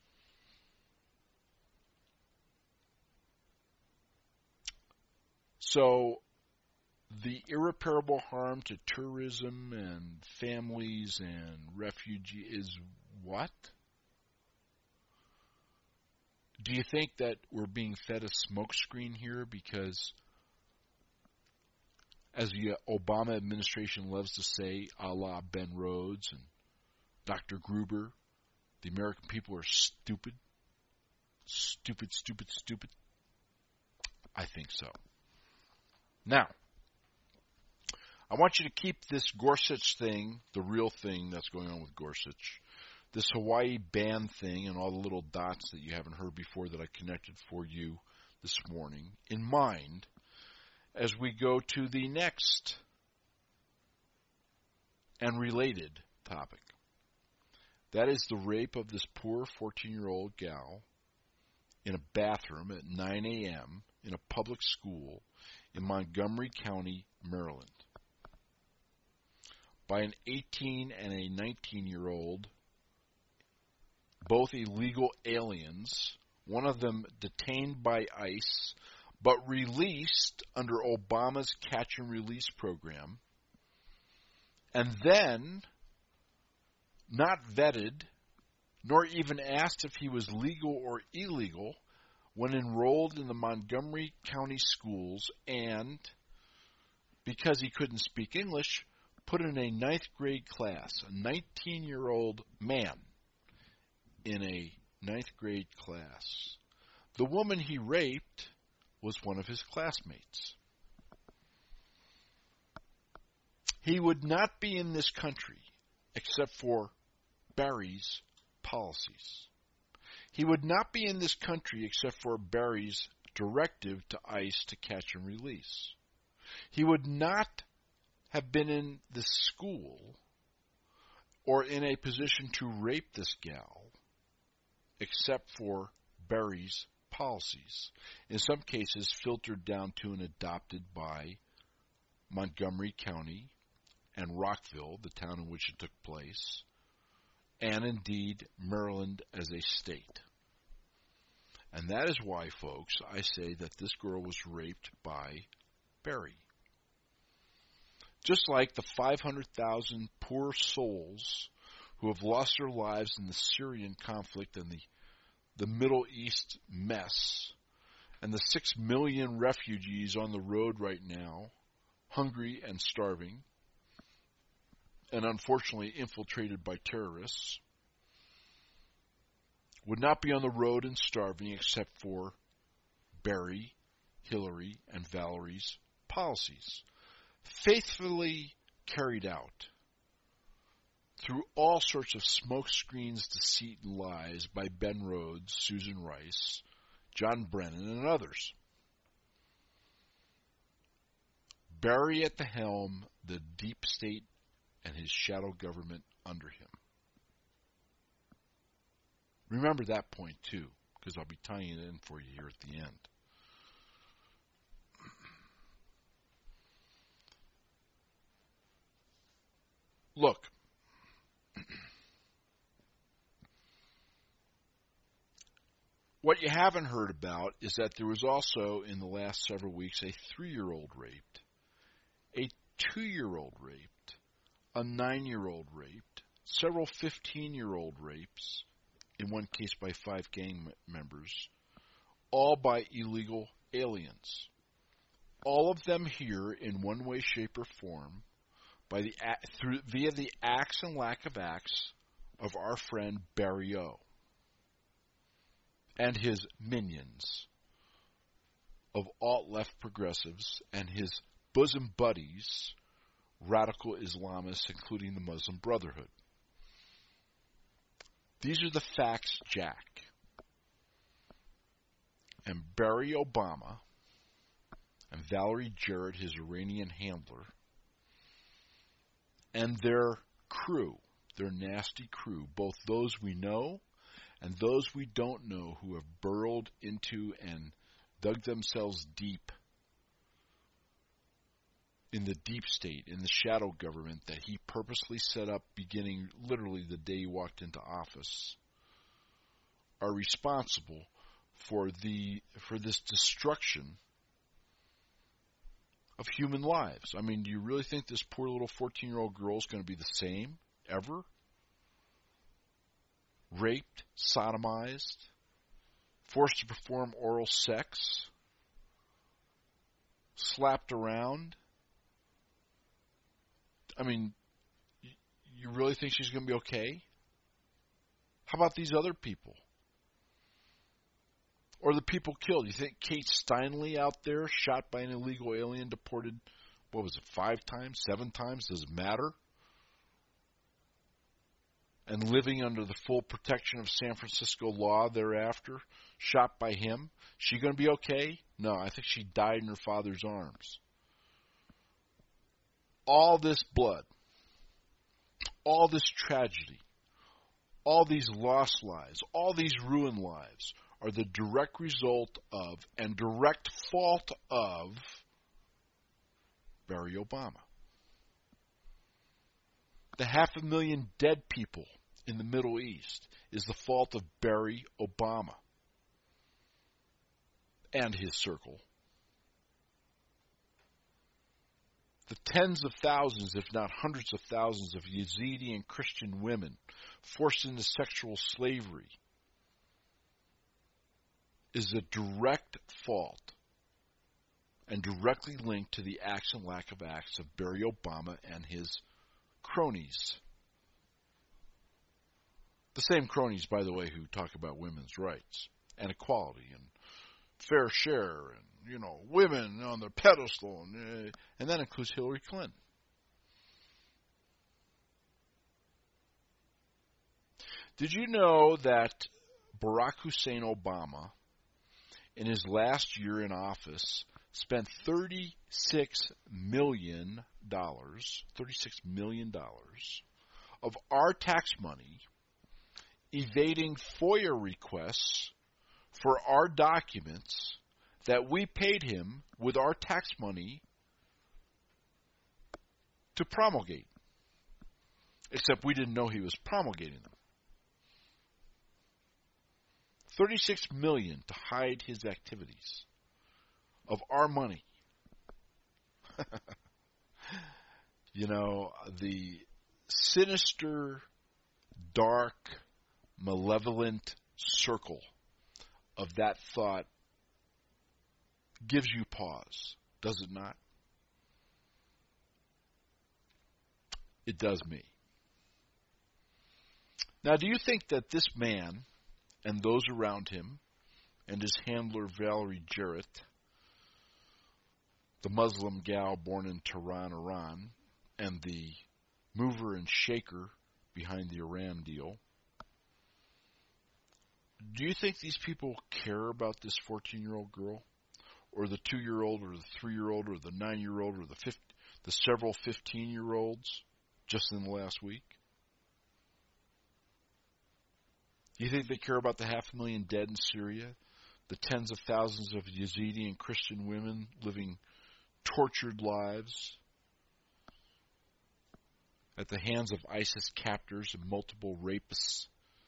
So, the irreparable harm to tourism and families and refugees is what? Do you think that we're being fed a smokescreen here because, as the Obama administration loves to say, a la Ben Rhodes and Dr. Gruber, the American people are stupid? Stupid, stupid, stupid? I think so. Now, I want you to keep this Gorsuch thing, the real thing that's going on with Gorsuch, this Hawaii ban thing and all the little dots that you haven't heard before that I connected for you this morning in mind as we go to the next and related topic. That is the rape of this poor 14-year-old gal in a bathroom at 9 a.m. in a public school in Montgomery County, Maryland, by an 18 and a 19-year-old, both illegal aliens, one of them detained by ICE but released under Obama's catch and release program, and then not vetted, nor even asked if he was legal or illegal when enrolled in the Montgomery County schools, and, because he couldn't speak English, put in a 9th grade class, a 19-year-old man in a 9th grade class. The woman he raped was one of his classmates. He would not be in this country except for Barry's policies. He would not be in this country except for Barry's directive to ICE to catch and release. He would not have been in the school or in a position to rape this gal except for Barry's policies, in some cases filtered down to and adopted by Montgomery County and Rockville, the town in which it took place, and indeed Maryland as a state. And that is why, folks, I say that this girl was raped by Barry. Just like the 500,000 poor souls who have lost their lives in the Syrian conflict and the Middle East mess, and the 6 million refugees on the road right now, hungry and starving, and unfortunately infiltrated by terrorists, would not be on the road and starving except for Barry, Hillary, and Valerie's policies, faithfully carried out through all sorts of smoke screens, deceit, and lies by Ben Rhodes, Susan Rice, John Brennan, and others. Barry at the helm, the deep state and his shadow government under him. Remember that point too, because I'll be tying it in for you here at the end. Look, what you haven't heard about is that there was also, in the last several weeks, a 3-year-old raped, a 2-year-old raped, a 9-year-old raped, several 15-year-old rapes, in one case by 5 gang members, all by illegal aliens. All of them here in one way, shape, or form via the acts and lack of acts of our friend Barry O. and his minions of alt-left progressives and his bosom buddies, radical Islamists, including the Muslim Brotherhood. These are the facts, Jack. And Barry Obama and Valerie Jarrett, his Iranian handler, and their crew, their nasty crew, both those we know and those we don't know who have burrowed into and dug themselves deep in the deep state, in the shadow government that he purposely set up beginning literally the day he walked into office, are responsible for this destruction of human lives. I mean, do you really think this poor little 14-year-old girl is going to be the same ever? Raped, sodomized, forced to perform oral sex, slapped around. I mean, you really think she's going to be okay? How about these other people? Or the people killed. You think Kate Steinle out there, shot by an illegal alien, deported, 5 times, 7 times, does it matter? And living under the full protection of San Francisco law thereafter, shot by him. She going to be okay? No, I think she died in her father's arms. All this blood, all this tragedy, all these lost lives, all these ruined lives are the direct result of and direct fault of Barry Obama. The 500,000 dead people in the Middle East is the fault of Barry Obama and his circle. the tens of thousands, if not hundreds of thousands, of Yazidi and Christian women forced into sexual slavery is a direct fault and directly linked to the acts and lack of acts of Barry Obama and his cronies. The same cronies, by the way, who talk about women's rights and equality and fair share and, women on their pedestal. And that includes Hillary Clinton. Did you know that Barack Hussein Obama, in his last year in office, spent $36 million of our tax money evading FOIA requests for our documents that we paid him with our tax money to promulgate? Except we didn't know he was promulgating them. $36 million to hide his activities of our money. The sinister, dark, malevolent circle of that thought gives you pause, does it not? It does me. Now, do you think that this man and those around him and his handler Valerie Jarrett, the Muslim gal born in Tehran, Iran, and the mover and shaker behind the Iran deal, do you think these people care about this 14-year-old girl, or the 2-year-old, or the 3-year-old, or the 9-year-old, or the several 15-year-olds just in the last week? Do you think they care about the 500,000 dead in Syria, the tens of thousands of Yazidi and Christian women living tortured lives at the hands of ISIS captors and multiple rapists?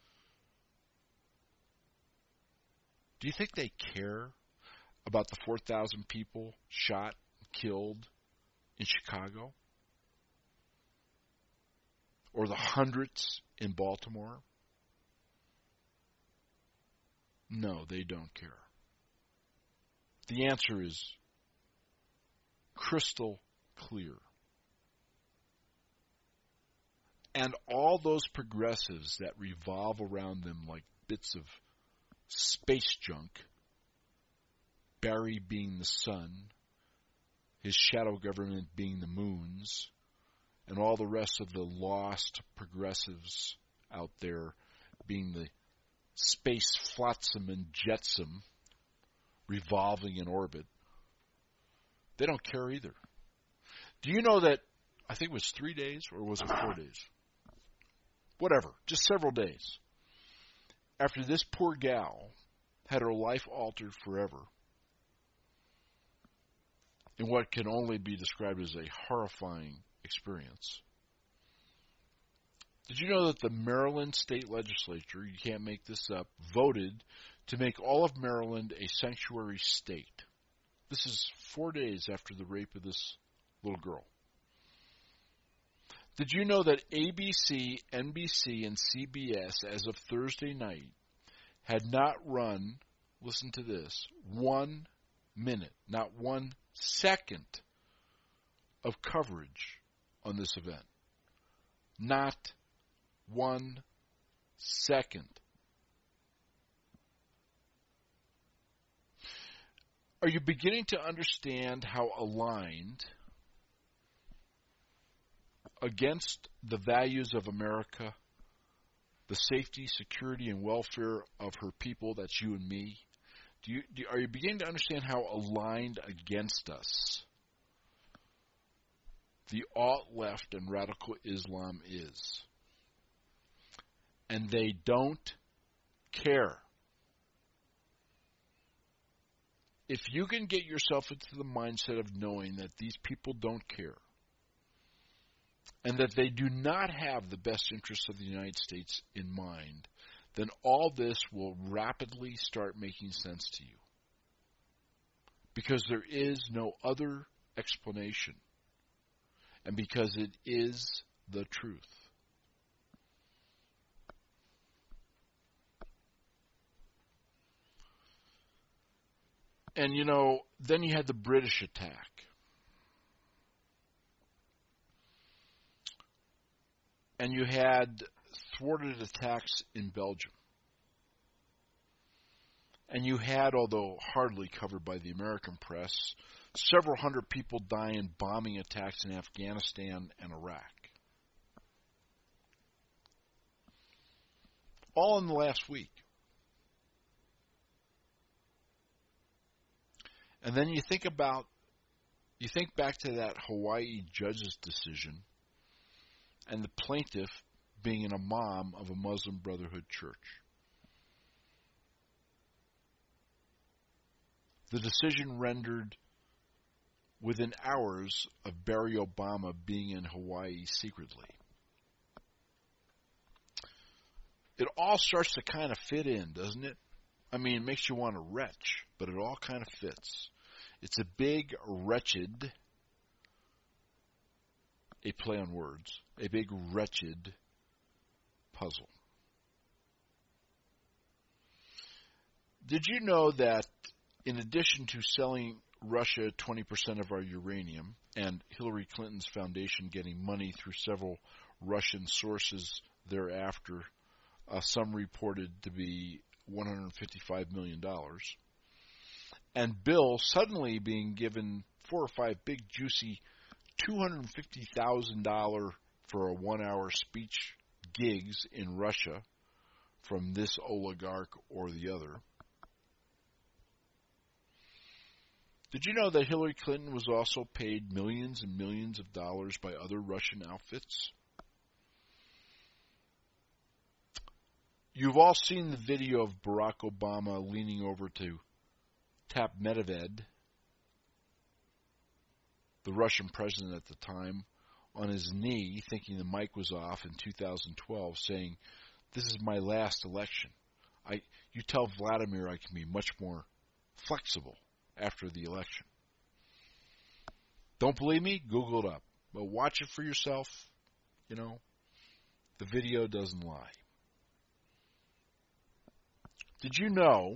Do you think they care about the 4,000 people shot and killed in Chicago? Or the hundreds in Baltimore? No, they don't care. The answer is crystal clear. And all those progressives that revolve around them like bits of space junk, Barry being the sun, his shadow government being the moons, and all the rest of the lost progressives out there being the space flotsam and jetsam revolving in orbit, they don't care either. Do you know that, I think it was 3 days, or was it 4 days? Whatever, just several days after this poor gal had her life altered forever in what can only be described as a horrifying experience. Did you know that the Maryland state legislature, you can't make this up, voted to make all of Maryland a sanctuary state? This is 4 days after the rape of this little girl. Did you know that ABC, NBC, and CBS, as of Thursday night, had not run, listen to this, 1 minute, not 1 second of coverage on this event? Not 1 second. Are you beginning to understand how aligned against the values of America, the safety, security, and welfare of her people, that's you and me, are you beginning to understand how aligned against us the alt-left and radical Islam is? And they don't care. If you can get yourself into the mindset of knowing that these people don't care, and that they do not have the best interests of the United States in mind, then all this will rapidly start making sense to you. Because there is no other explanation and because it is the truth. And, then you had the British attack. And you had thwarted attacks in Belgium. And you had, although hardly covered by the American press, several hundred people die in bombing attacks in Afghanistan and Iraq. All in the last week. And then you think back to that Hawaii judge's decision and the plaintiff being an imam of a Muslim Brotherhood church. The decision rendered within hours of Barack Obama being in Hawaii secretly. It all starts to kind of fit in, doesn't it? I mean, it makes you want to retch, but it all kind of fits. It's a big, wretched, a play on words, a big, wretched puzzle. Did you know that in addition to selling Russia 20% of our uranium and Hillary Clinton's foundation getting money through several Russian sources thereafter, some reported to be $155 million, and Bill suddenly being given 4 or 5 big, juicy $250,000 for a 1-hour speech gigs in Russia from this oligarch or the other. Did you know that Hillary Clinton was also paid millions and millions of dollars by other Russian outfits? You've all seen the video of Barack Obama leaning over to tap Medvedev, the Russian president at the time, on his knee, thinking the mic was off in 2012, saying, "This is my last election. You tell Vladimir I can be much more flexible after the election." Don't believe me? Google it up. But watch it for yourself. The video doesn't lie. Did you know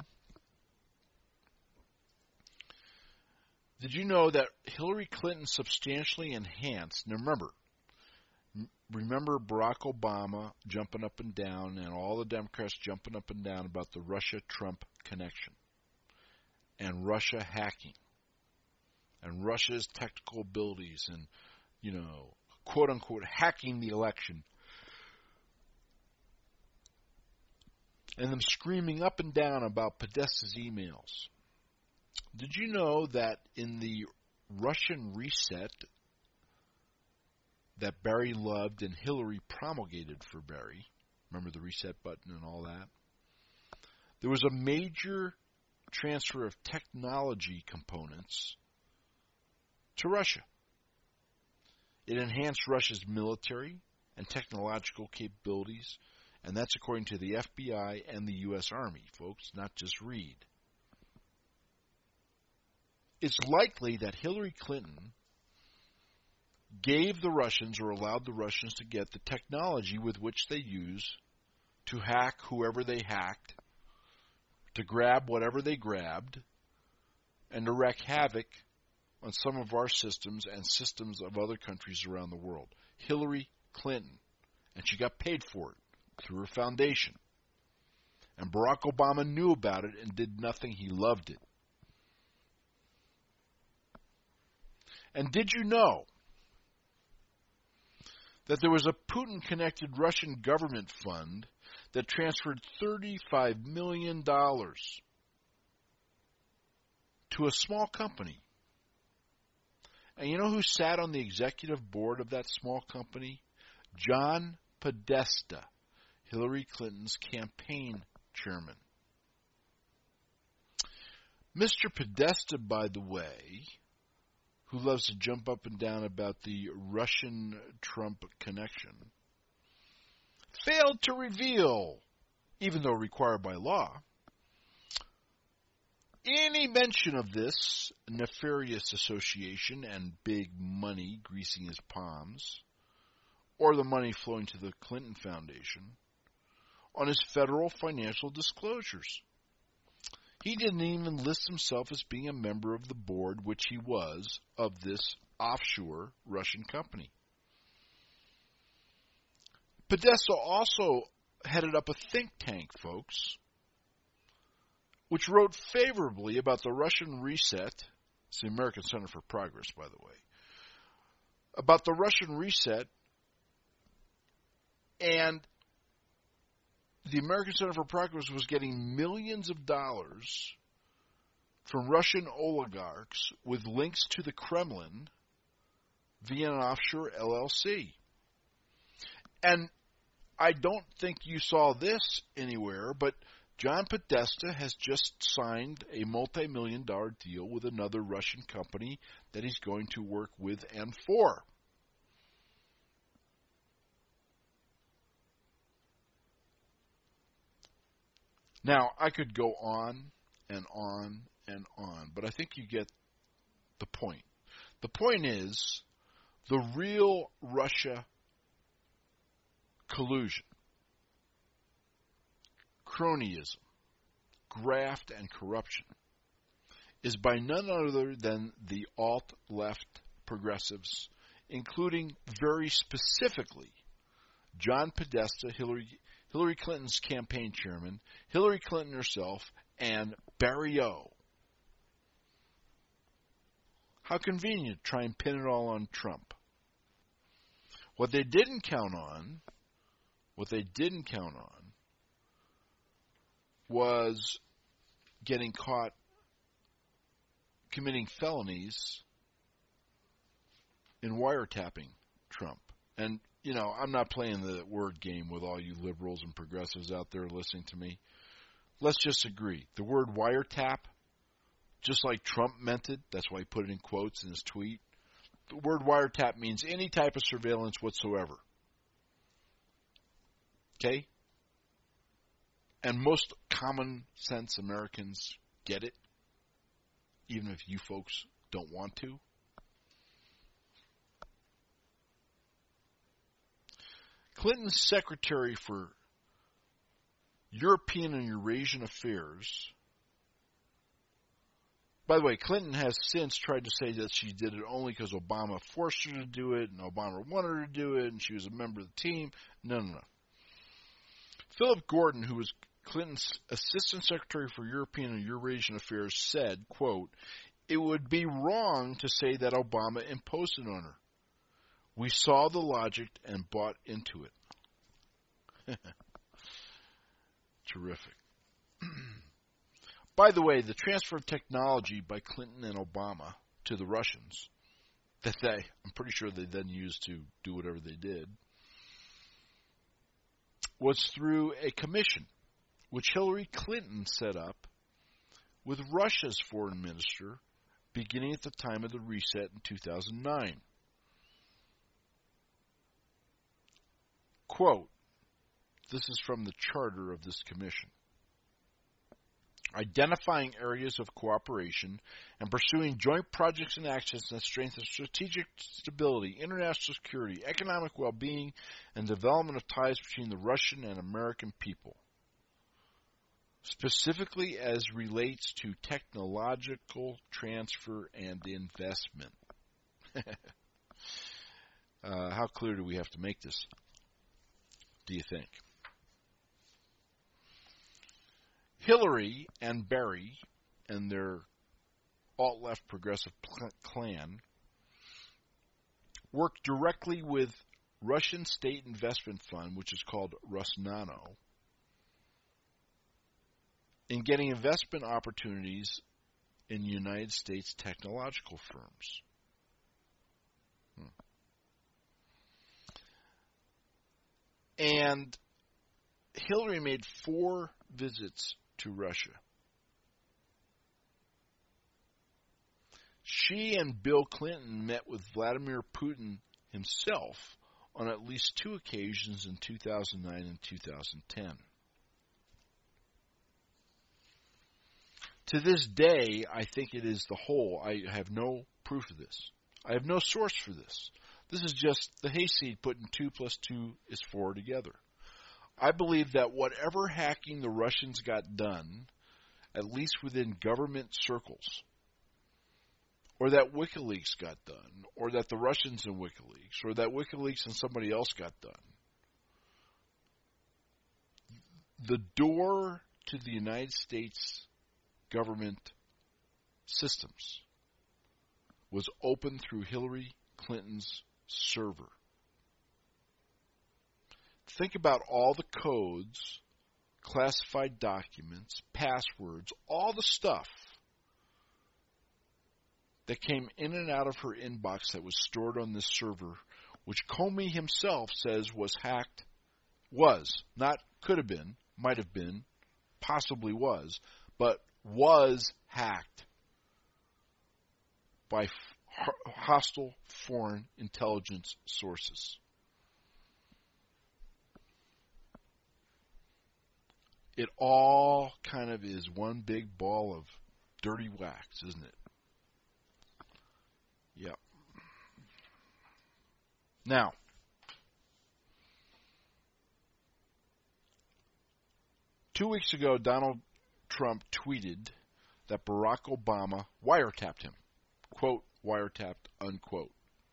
that Hillary Clinton substantially enhanced, now remember Barack Obama jumping up and down and all the Democrats jumping up and down about the Russia-Trump connection and Russia hacking and Russia's technical abilities and, quote-unquote hacking the election. And them screaming up and down about Podesta's emails. Did you know that in the Russian reset that Barry loved and Hillary promulgated for Barry, remember the reset button and all that, there was a major transfer of technology components to Russia. It enhanced Russia's military and technological capabilities, and that's according to the FBI and the U.S. Army, folks, not just Reed. It's likely that Hillary Clinton gave the Russians or allowed the Russians to get the technology with which they use to hack whoever they hacked, to grab whatever they grabbed, and to wreak havoc on some of our systems and systems of other countries around the world. Hillary Clinton. And she got paid for it through her foundation. And Barack Obama knew about it and did nothing. He loved it. And did you know that there was a Putin-connected Russian government fund that transferred $35 million to a small company? And you know who sat on the executive board of that small company? John Podesta, Hillary Clinton's campaign chairman. Mr. Podesta, by the way, who loves to jump up and down about the Russian-Trump connection, failed to reveal, even though required by law, any mention of this nefarious association and big money greasing his palms, or the money flowing to the Clinton Foundation, on his federal financial disclosures. He didn't even list himself as being a member of the board, which he was, of this offshore Russian company. Podesta also headed up a think tank, folks, which wrote favorably about the Russian reset. It's the American Center for Progress, by the way. About the Russian reset, and the American Center for Progress was getting millions of dollars from Russian oligarchs with links to the Kremlin via an offshore LLC. And I don't think you saw this anywhere, but John Podesta has just signed a multi-million-dollar deal with another Russian company that he's going to work with and for. Now, I could go on and on and on, but I think you get the point. The point is, the real Russia collusion, cronyism, graft, and corruption is by none other than the alt-left progressives, including very specifically John Podesta, Hillary Clinton's campaign chairman, Hillary Clinton herself, and Barry O. How convenient to try and pin it all on Trump. What they didn't count on was getting caught committing felonies in wiretapping Trump. And, you know, I'm not playing the word game with all you liberals and progressives out there listening to me. Let's just agree. The word wiretap, just like Trump meant it, that's why he put it in quotes in his tweet. The word wiretap means any type of surveillance whatsoever. Okay? And most common sense Americans get it, even if you folks don't want to. Clinton's Secretary for European and Eurasian Affairs. By the way, Clinton has since tried to say that she did it only because Obama forced her to do it, and Obama wanted her to do it, and she was a member of the team. No. Philip Gordon, who was Clinton's Assistant Secretary for European and Eurasian Affairs, said, quote, "It would be wrong to say that Obama imposed it on her. We saw the logic and bought into it." Terrific. By the way, the transfer of technology by Clinton and Obama to the Russians, that I'm pretty sure they then used to do whatever they did, was through a commission which Hillary Clinton set up with Russia's foreign minister beginning at the time of the reset in 2009. Quote, this is from the charter of this commission. Identifying areas of cooperation and pursuing joint projects and actions that strengthen strategic stability, international security, economic well-being, and development of ties between the Russian and American people, specifically as relates to technological transfer and investment. How clear do we have to make this, do you think? Hillary and Barry and their alt-left progressive clan worked directly with Russian State Investment Fund, which is called Rosnano, in getting investment opportunities in United States technological firms. And Hillary made 4 visits to Russia. She and Bill Clinton met with Vladimir Putin himself on at least 2 occasions in 2009 and 2010. To this day, I think it is the whole. I have no proof of this. I have no source for this. This is just the hayseed putting 2 plus 2 is 4 together. I believe that whatever hacking the Russians got done, at least within government circles, or that WikiLeaks got done, or that the Russians in WikiLeaks, or that WikiLeaks and somebody else got done, the door to the United States government systems was open through Hillary Clinton's server. Think about all the codes, classified documents, passwords, all the stuff that came in and out of her inbox that was stored on this server, which Comey himself says was hacked, not could have been, might have been, possibly was, but was hacked by hostile foreign intelligence sources. It all kind of is one big ball of dirty wax, isn't it? Yep. Now, two weeks ago, Donald Trump tweeted that Barack Obama wiretapped him. Quote, wiretapped, unquote.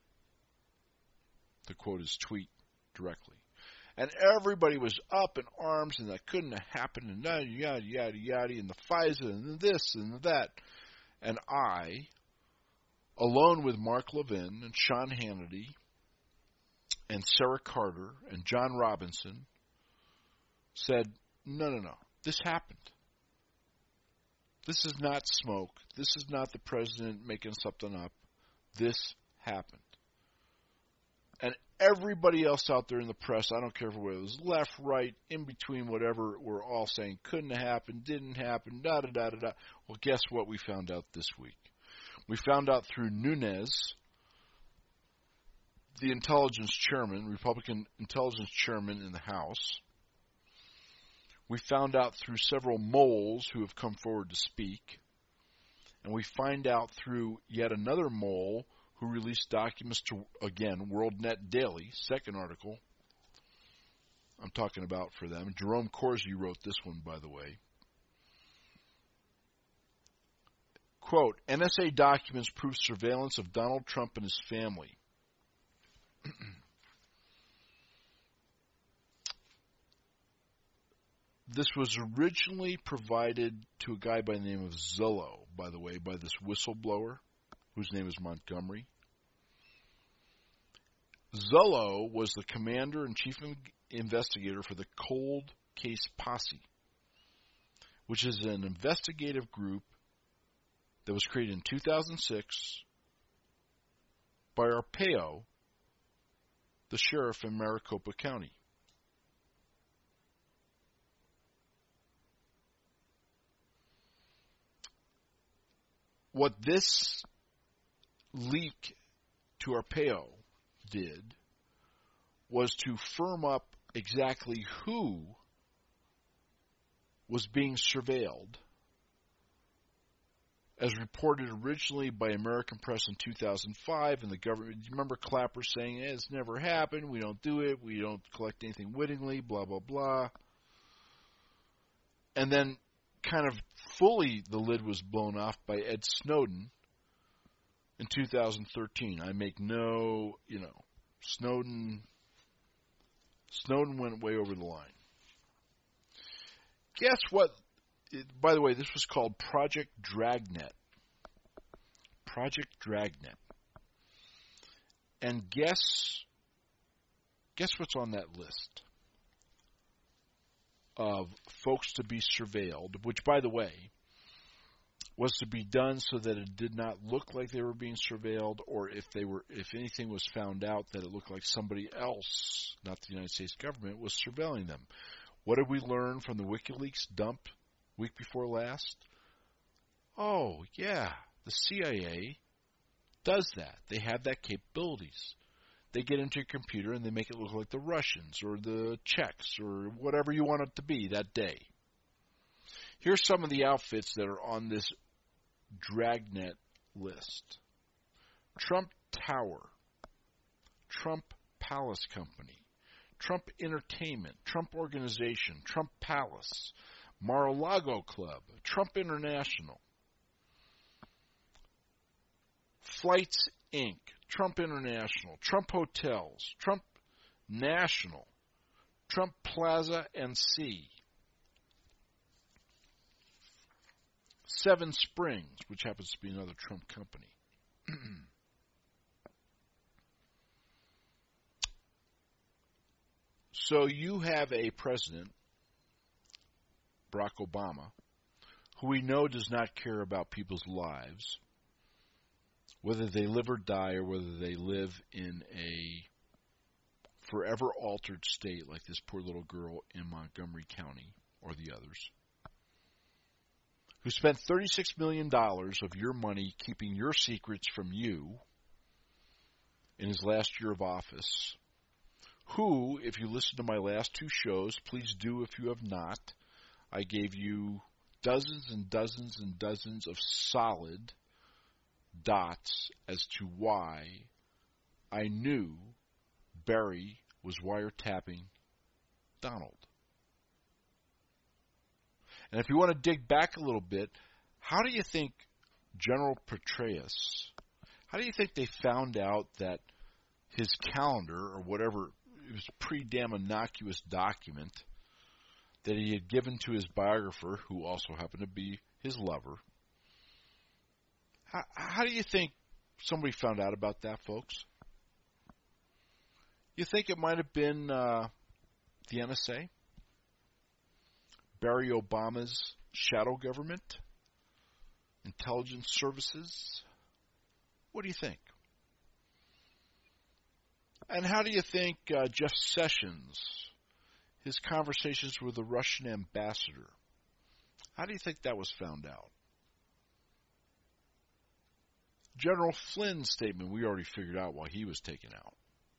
The quote is tweet directly. And everybody was up in arms, and that couldn't have happened, and yada, yada, yada, yada, and the FISA, and this, and that. And I, alone with Mark Levin, and Sean Hannity, and Sarah Carter, and John Robinson, said, no, this happened. This is not smoke. This is not the president making something up. This happened. And everybody else out there in the press, I don't care if it was left, right, in between, whatever, were all saying couldn't have happened, didn't happen, da-da-da-da-da. Well, guess what we found out this week? We found out through Nunes, the intelligence chairman, Republican intelligence chairman in the House. We found out through several moles who have come forward to speak. And we find out through yet another mole who released documents to, again, WorldNet Daily, second article I'm talking about for them. Jerome Corsi wrote this one, by the way. Quote, NSA documents prove surveillance of Donald Trump and his family. This was originally provided to a guy by the name of Zullo, by the way, by this whistleblower, whose name is Montgomery. Zullo was the commander and chief investigator for the Cold Case Posse, which is an investigative group that was created in 2006 by Arpaio, the sheriff in Maricopa County. What this leak to Arpaio did was to firm up exactly who was being surveilled, as reported originally by American Press in 2005, and the government, you remember Clapper saying, it's never happened, we don't do it, we don't collect anything wittingly, blah, blah, blah. And then kind of fully the lid was blown off by Ed Snowden in 2013. I make no, Snowden went way over the line. Guess what? By the way, this was called Project Dragnet. Project Dragnet. And guess what's on that list of folks to be surveilled, which, by the way, was to be done so that it did not look like they were being surveilled, or if anything was found out, that it looked like somebody else, not the United States government, was surveilling them. What did we learn from the WikiLeaks dump week before last? Oh, yeah, the CIA does that. They have that capabilities. They get into your computer and they make it look like the Russians or the Czechs or whatever you want it to be that day. Here's some of the outfits that are on this dragnet list. Trump Tower, Trump Palace Company, Trump Entertainment, Trump Organization, Trump Palace, Mar-a-Lago Club, Trump International, Flights Inc., Trump International, Trump Hotels, Trump National, Trump Plaza and Sea, Seven Springs, which happens to be another Trump company. So you have a president, Barack Obama, who we know does not care about people's lives, whether they live or die or whether they live in a forever altered state like this poor little girl in Montgomery County or the others, who spent $36 million of your money keeping your secrets from you in his last year of office, who, if you listen to my last two shows, please do if you have not, I gave you dozens and dozens and dozens of solid dots as to why I knew Barry was wiretapping Donald. And if you want to dig back a little bit, how do you think General Petraeus, how do you think they found out that his calendar, or whatever, it was a pretty damn innocuous document that he had given to his biographer, who also happened to be his lover? How do you think somebody found out about that, folks? You think it might have been the NSA? Barry Obama's shadow government? Intelligence services? What do you think? And how do you think Jeff Sessions, his conversations with the Russian ambassador, how do you think that was found out? General Flynn's statement, we already figured out why he was taken out.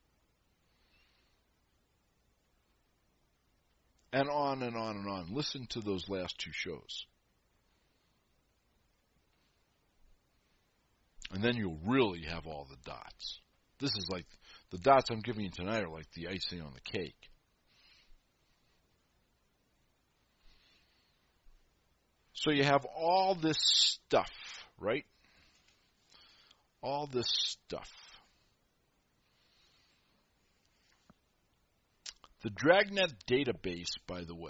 And on and on and on. Listen to those last two shows. And then you'll really have all the dots. This is like, the dots I'm giving you tonight are like the icing on the cake. So you have all this stuff, right? All this stuff. The Dragnet database, by the way,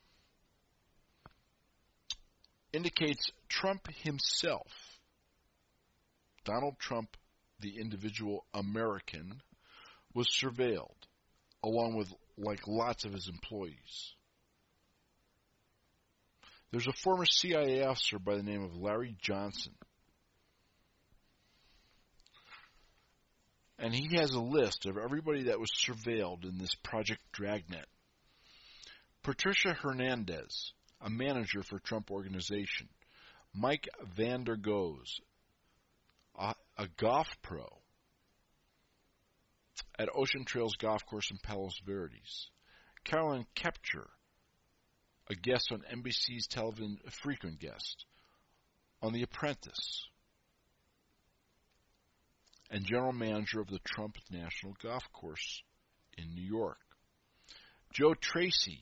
indicates Trump himself, Donald Trump, the individual American, was surveilled, along with like lots of his employees. There's a former CIA officer by the name of Larry Johnson, and he has a list of everybody that was surveilled in this Project Dragnet. Patricia Hernandez, a manager for Trump Organization. Mike Vandergoes, a golf pro at Ocean Trails Golf Course in Palos Verdes. Carolyn Kepcher, a guest on NBC's television, a frequent guest on The Apprentice, and general manager of the Trump National Golf Course in New York. Joe Tracy,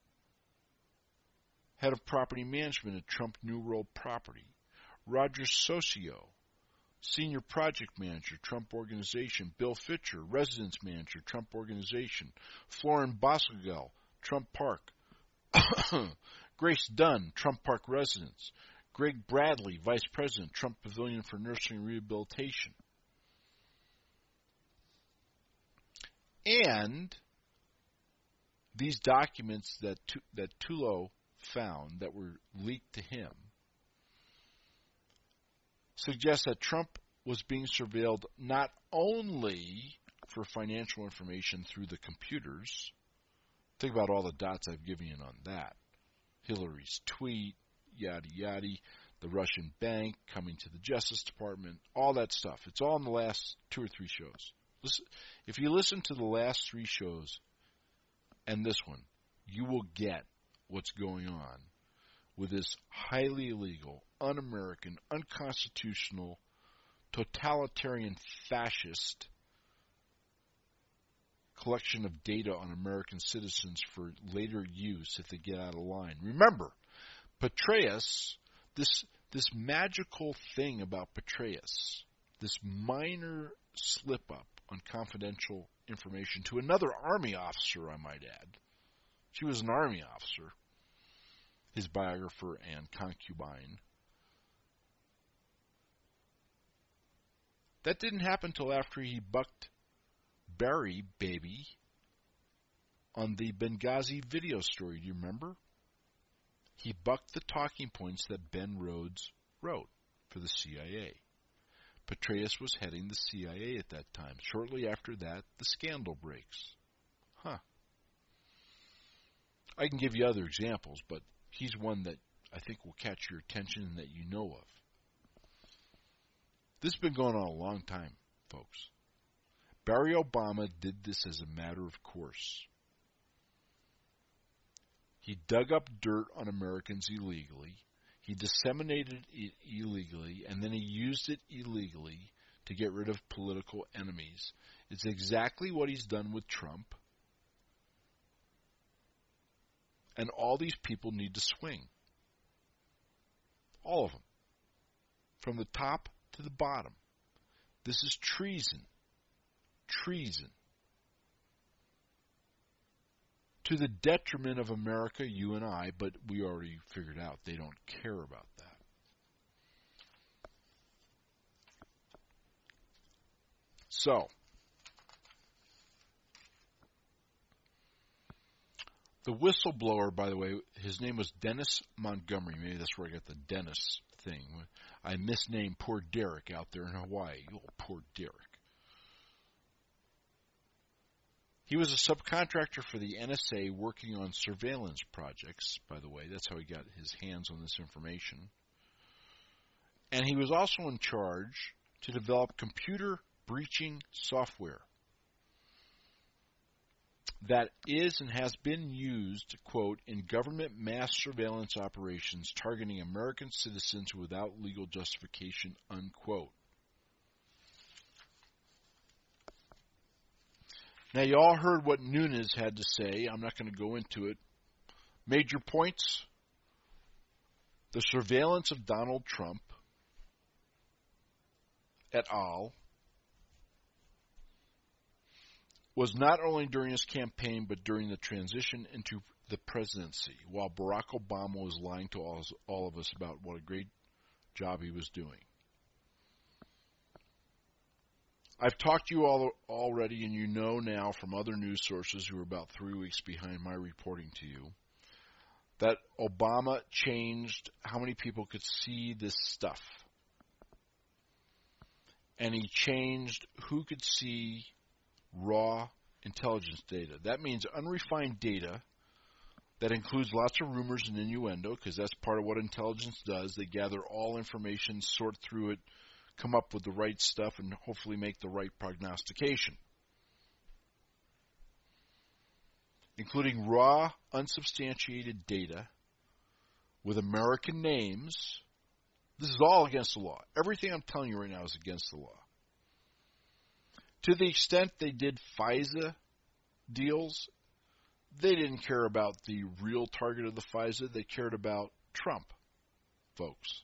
head of property management at Trump New World Property. Roger Socio, senior project manager, Trump Organization. Bill Fitcher, residence manager, Trump Organization. Florin Boswell, Trump Park. Grace Dunn, Trump Park Residence. Greg Bradley, vice president, Trump Pavilion for Nursing and Rehabilitation. And these documents that Tullow found that were leaked to him suggest that Trump was being surveilled not only for financial information through the computers. Think about all the dots I've given you on that. Hillary's tweet, yada yada, the Russian bank coming to the Justice Department, all that stuff. It's all in the last 2 or 3 shows. Listen, if you listen to the last 3 shows and this one, you will get what's going on with this highly illegal, un-American, unconstitutional, totalitarian, fascist collection of data on American citizens for later use if they get out of line. Remember, Petraeus, this magical thing about Petraeus, this minor slip-up on confidential information to another Army officer, I might add. She was an Army officer, his biographer and concubine. That didn't happen until after he bucked Barry, baby, on the Benghazi video story. Do you remember? He bucked the talking points that Ben Rhodes wrote for the CIA. Petraeus was heading the CIA at that time. Shortly after that, the scandal breaks. I can give you other examples, but he's one that I think will catch your attention and that you know of. This has been going on a long time, folks. Barry Obama did this as a matter of course. He dug up dirt on Americans illegally. He disseminated it illegally, and then he used it illegally to get rid of political enemies. It's exactly what he's done with Trump. And all these people need to swing. All of them. From the top to the bottom. This is treason. Treason. To the detriment of America, you and I, but we already figured out they don't care about that. So, the whistleblower, by the way, his name was Dennis Montgomery. Maybe that's where I got the Dennis thing. I misnamed poor Derek out there in Hawaii. Oh, poor Derek. He was a subcontractor for the NSA working on surveillance projects, by the way. That's how he got his hands on this information. And he was also in charge to develop computer breaching software that is and has been used, quote, in government mass surveillance operations targeting American citizens without legal justification, unquote. Now, you all heard what Nunes had to say. I'm not going to go into it. Major points. The surveillance of Donald Trump et al. Was not only during his campaign, but during the transition into the presidency, while Barack Obama was lying to all of us about what a great job he was doing. I've talked to you all already, and you know now from other news sources who are about 3 weeks behind my reporting to you, that Obama changed how many people could see this stuff. And he changed who could see raw intelligence data. That means unrefined data that includes lots of rumors and innuendo, because that's part of what intelligence does. They gather all information, sort through it, come up with the right stuff, and hopefully make the right prognostication. Including raw, unsubstantiated data with American names. This is all against the law. Everything I'm telling you right now is against the law. To the extent they did FISA deals, they didn't care about the real target of the FISA. They cared about Trump, folks.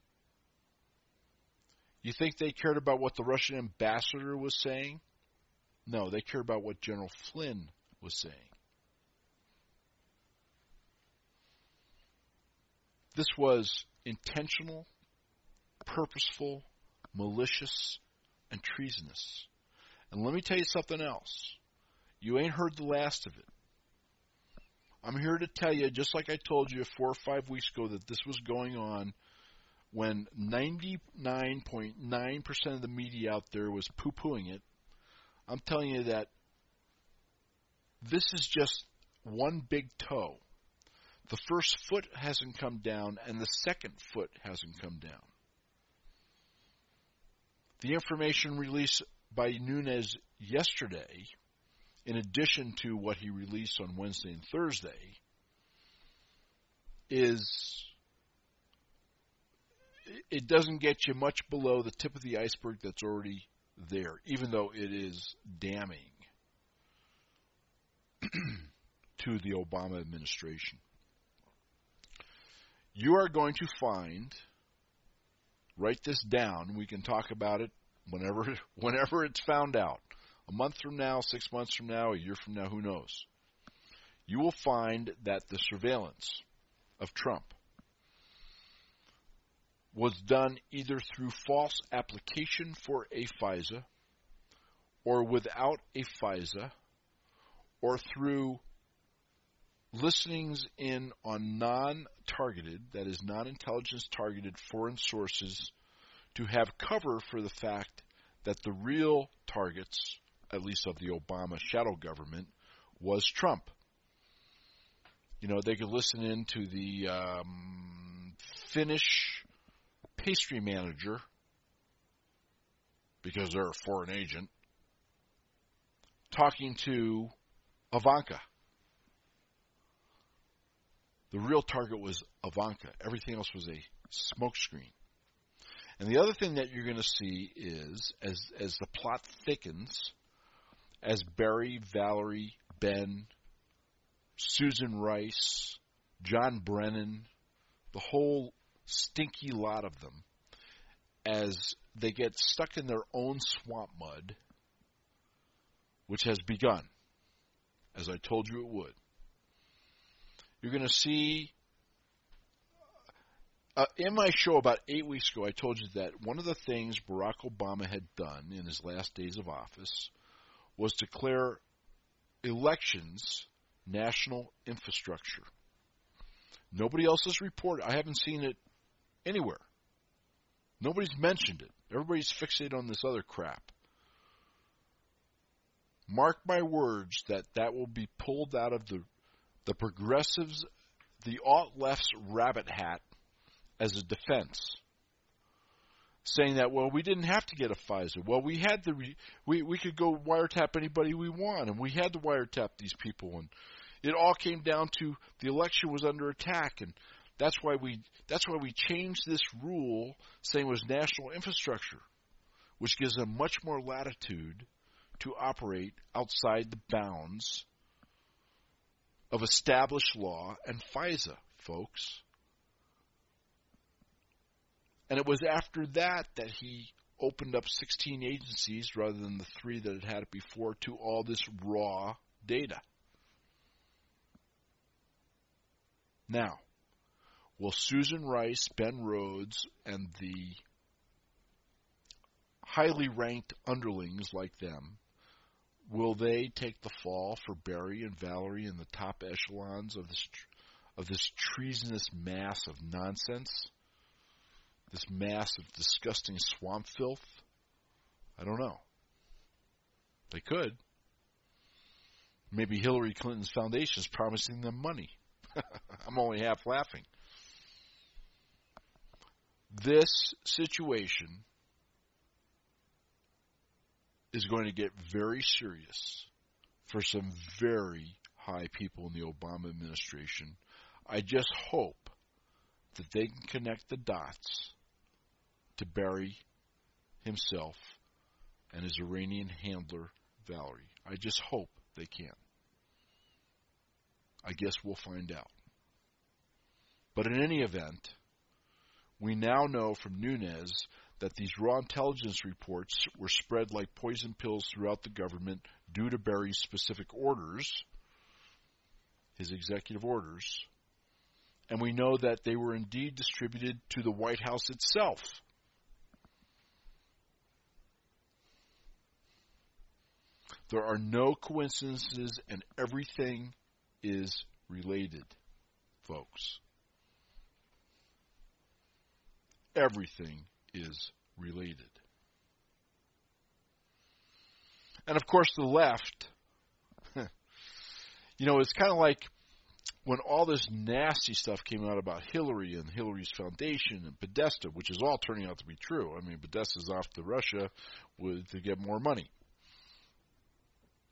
You think they cared about what the Russian ambassador was saying? No, they cared about what General Flynn was saying. This was intentional, purposeful, malicious, and treasonous. And let me tell you something else. You ain't heard the last of it. I'm here to tell you, just like I told you 4 or 5 weeks ago, that this was going on when 99.9% of the media out there was poo-pooing it. I'm telling you that this is just one big toe. The first foot hasn't come down, and the second foot hasn't come down. The information released by Nunes yesterday, in addition to what he released on Wednesday and Thursday, is it doesn't get you much below the tip of the iceberg that's already there, even though it is damning to the Obama administration. You are going to find, write this down, we can talk about it whenever it's found out. A month from now, 6 months from now, a year from now, who knows? You will find that the surveillance of Trump was done either through false application for a FISA or without a FISA or through listenings in on non-targeted, that is non-intelligence targeted foreign sources to have cover for the fact that the real targets, at least of the Obama shadow government, was Trump. You know, they could listen in to the Finnish pastry manager, because they're a foreign agent, talking to Ivanka. The real target was Ivanka. Everything else was a smokescreen. And the other thing that you're going to see is, as the plot thickens, as Barry, Valerie, Ben, Susan Rice, John Brennan, the whole stinky lot of them, as they get stuck in their own swamp mud, which has begun, as I told you it would. You're going to see, in my show about 8 weeks ago, I told you that one of the things Barack Obama had done in his last days of office was declare elections national infrastructure. Nobody else has reported. I haven't seen it anywhere. Nobody's mentioned it. Everybody's fixated on this other crap. Mark my words that will be pulled out of the progressives, the alt-left's rabbit hat as a defense, saying that, well, we didn't have to get a FISA. Well, we had we could go wiretap anybody we want, and we had to wiretap these people, and it all came down to the election was under attack, and that's why we changed this rule, saying it was national infrastructure, which gives them much more latitude to operate outside the bounds of established law and FISA, folks. And it was after that he opened up 16 agencies rather than the 3 that had it before to all this raw data. Now, will Susan Rice, Ben Rhodes, and the highly ranked underlings like them, will they take the fall for Barry and Valerie in the top echelons of this treasonous mass of nonsense? This mass of disgusting swamp filth? I don't know. They could. Maybe Hillary Clinton's foundation is promising them money. I'm only half laughing. This situation is going to get very serious for some very high people in the Obama administration. I just hope that they can connect the dots to Barry himself and his Iranian handler, Valerie. I just hope they can. I guess we'll find out. But in any event, we now know from Nunes that these raw intelligence reports were spread like poison pills throughout the government due to Barry's specific orders, his executive orders, and we know that they were indeed distributed to the White House itself. There are no coincidences, and everything is related, folks. Everything is related. And of course, the left, it's kind of like when all this nasty stuff came out about Hillary and Hillary's foundation and Podesta, which is all turning out to be true. I mean, Podesta's off to Russia to get more money.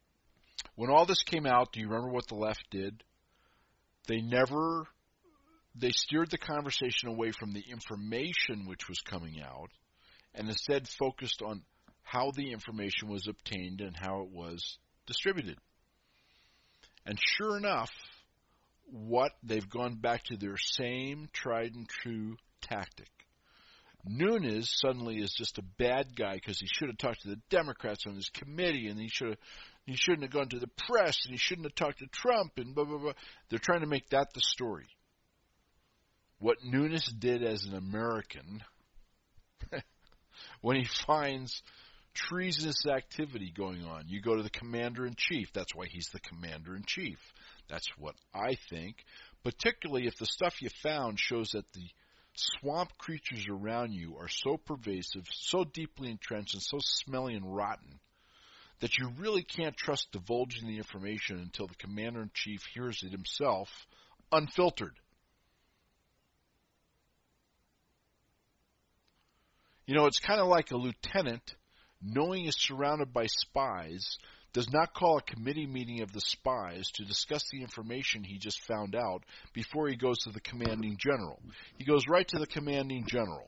When all this came out, do you remember what the left did? They never they steered the conversation away from the information which was coming out and instead focused on how the information was obtained and how it was distributed. And sure enough, they've gone back to their same tried and true tactic. Nunes suddenly is just a bad guy because he should have talked to the Democrats on his committee, and he shouldn't have gone to the press, and he shouldn't have talked to Trump, and blah, blah, blah. They're trying to make that the story. What Nunes did as an American, when he finds treasonous activity going on, you go to the commander-in-chief. That's why he's the commander-in-chief. That's what I think, particularly if the stuff you found shows that the swamp creatures around you are so pervasive, so deeply entrenched, and so smelly and rotten that you really can't trust divulging the information until the commander-in-chief hears it himself, unfiltered. You know, it's kind of like a lieutenant, knowing he's surrounded by spies, does not call a committee meeting of the spies to discuss the information he just found out before he goes to the commanding general. He goes right to the commanding general.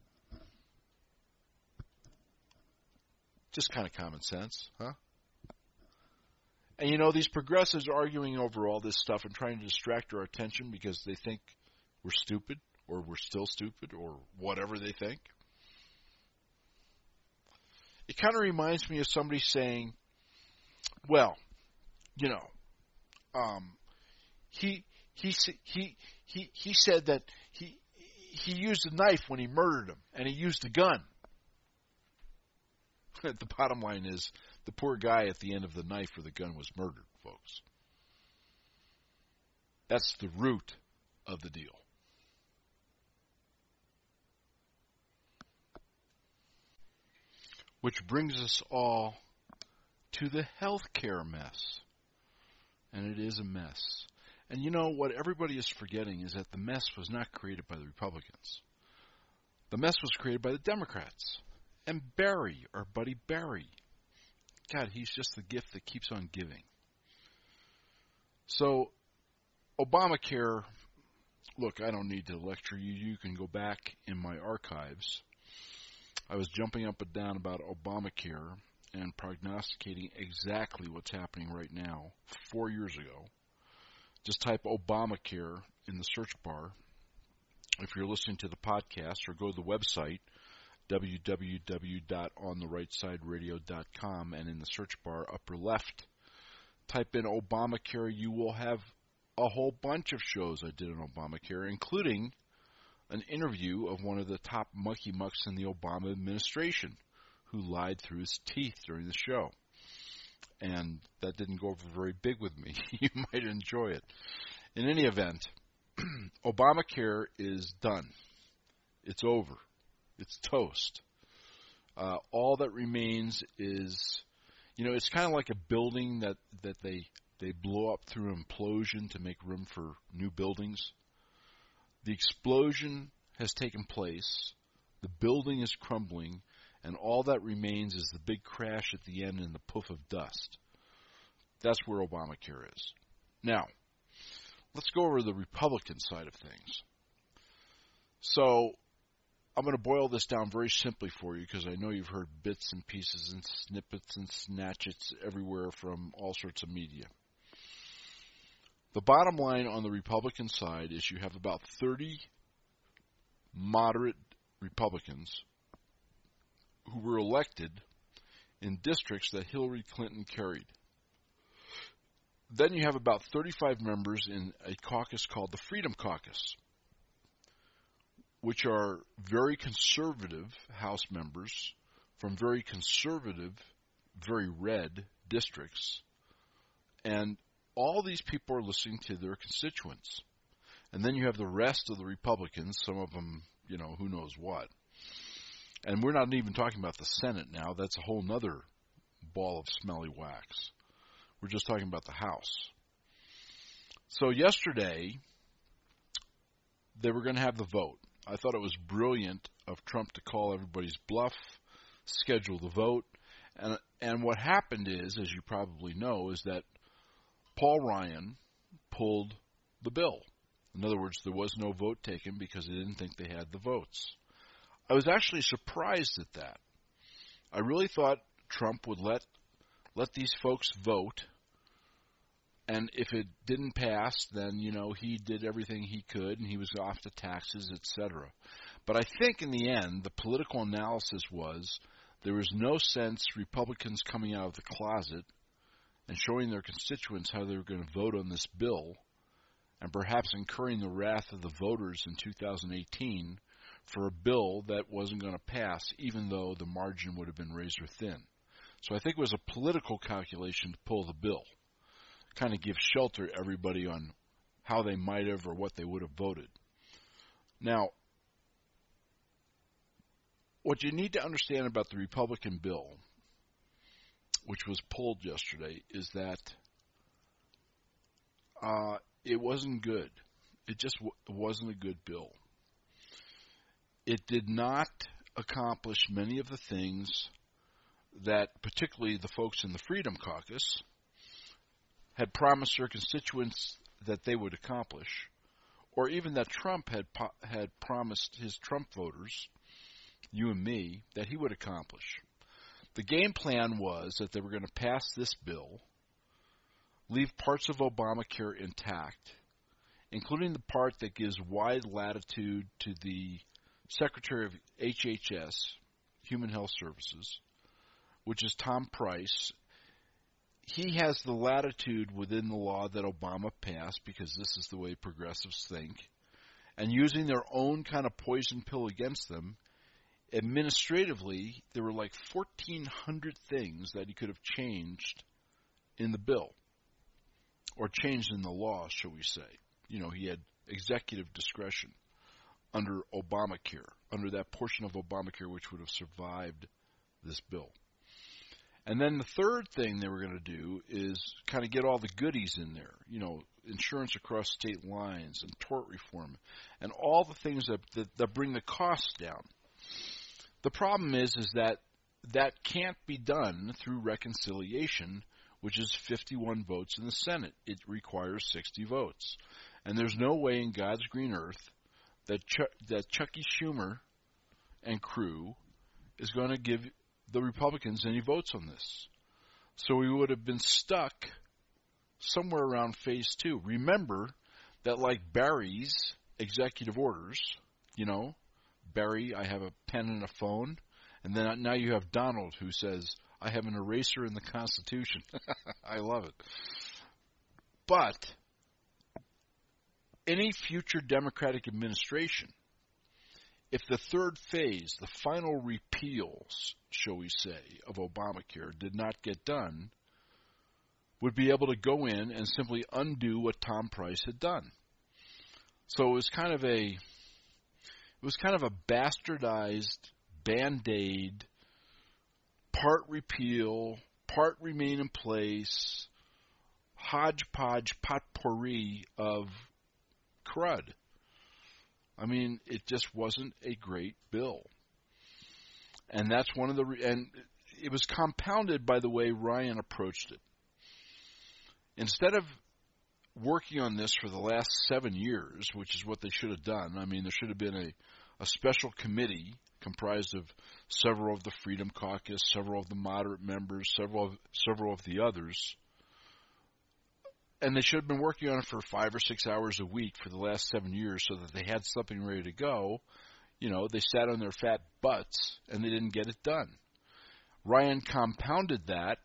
Just kind of common sense, huh? And you know, these progressives are arguing over all this stuff and trying to distract our attention because they think we're stupid, or we're still stupid, or whatever they think. It kind of reminds me of somebody saying, well, you know, he said that he used a knife when he murdered him, and he used a gun. The bottom line is, the poor guy at the end of the knife or the gun was murdered, folks. That's the root of the deal. Which brings us all to the healthcare mess. And it is a mess. And you know what everybody is forgetting is that the mess was not created by the Republicans. The mess was created by the Democrats. And Barry, our buddy Barry. God, he's just the gift that keeps on giving. So, Obamacare, look, I don't need to lecture you. You can go back in my archives. I was jumping up and down about Obamacare and prognosticating exactly what's happening right now 4 years ago. Just type Obamacare in the search bar if you're listening to the podcast, or go to the website, www.ontherightsideradio.com, and in the search bar upper left, type in Obamacare. You will have a whole bunch of shows I did on Obamacare, including an interview of one of the top mucky mucks in the Obama administration who lied through his teeth during the show. And that didn't go over very big with me. You might enjoy it. In any event, Obamacare is done. It's over. It's toast. All that remains is, you know, it's kind of like a building that they blow up through implosion to make room for new buildings. The explosion has taken place. The building is crumbling. And all that remains is the big crash at the end and the poof of dust. That's where Obamacare is. Now, let's go over the Republican side of things. So, I'm going to boil this down very simply for you because I know you've heard bits and pieces and snippets and snatchets everywhere from all sorts of media. The bottom line on the Republican side is you have about 30 moderate Republicans who were elected in districts that Hillary Clinton carried. Then you have about 35 members in a caucus called the Freedom Caucus, which are very conservative House members from very conservative, very red districts. And all these people are listening to their constituents. And then you have the rest of the Republicans, some of them, you know, who knows what. And we're not even talking about the Senate now. That's a whole nother ball of smelly wax. We're just talking about the House. So yesterday, they were going to have the vote. I thought it was brilliant of Trump to call everybody's bluff, schedule the vote. And what happened is, as you probably know, is that Paul Ryan pulled the bill. In other words, there was no vote taken because they didn't think they had the votes. I was actually surprised at that. I really thought Trump would let these folks vote, and if it didn't pass, then, he did everything he could, and he was off to taxes, etc. But I think in the end, the political analysis was there was no sense Republicans coming out of the closet and showing their constituents how they were going to vote on this bill, and perhaps incurring the wrath of the voters in 2018 for a bill that wasn't going to pass, even though the margin would have been razor thin. So I think it was a political calculation to pull the bill, kind of give shelter to everybody on how they might have or what they would have voted. Now, what you need to understand about the Republican bill, which was pulled yesterday, is that it wasn't good. It just wasn't a good bill. It did not accomplish many of the things that particularly the folks in the Freedom Caucus had promised their constituents that they would accomplish, or even that Trump had promised his Trump voters, you and me, that he would accomplish. The game plan was that they were going to pass this bill, leave parts of Obamacare intact, including the part that gives wide latitude to the Secretary of HHS, Human Health Services, which is Tom Price. He has the latitude within the law that Obama passed, because this is the way progressives think, and using their own kind of poison pill against them, administratively, there were like 1,400 things that he could have changed in the bill, or changed in the law, shall we say. He had executive discretion under Obamacare, under that portion of Obamacare which would have survived this bill. And then the third thing they were going to do is kind of get all the goodies in there, insurance across state lines and tort reform and all the things that bring the costs down. The problem is that can't be done through reconciliation, which is 51 votes in the Senate. It requires 60 votes. And there's no way in God's green earth that Chucky Schumer and crew is going to give the Republicans any votes on this. So we would have been stuck somewhere around phase 2. Remember that, like Barry's executive orders, Barry, I have a pen and a phone, and then now you have Donald who says, I have an eraser in the Constitution. I love it. But any future Democratic administration, if the third phase, the final repeals, shall we say, of Obamacare did not get done, would be able to go in and simply undo what Tom Price had done. So it was kind of a bastardized Band-Aid, part repeal, part remain in place, hodgepodge potpourri of crud. I mean, it just wasn't a great bill. And that's one of and it was compounded by the way Ryan approached it. Instead of working on this for the last 7 years, which is what they should have done, I mean, there should have been a special committee comprised of several of the Freedom Caucus, several of the moderate members, several of the others. And they should have been working on it for 5 or 6 hours a week for the last 7 years so that they had something ready to go. They sat on their fat butts and they didn't get it done. Ryan compounded that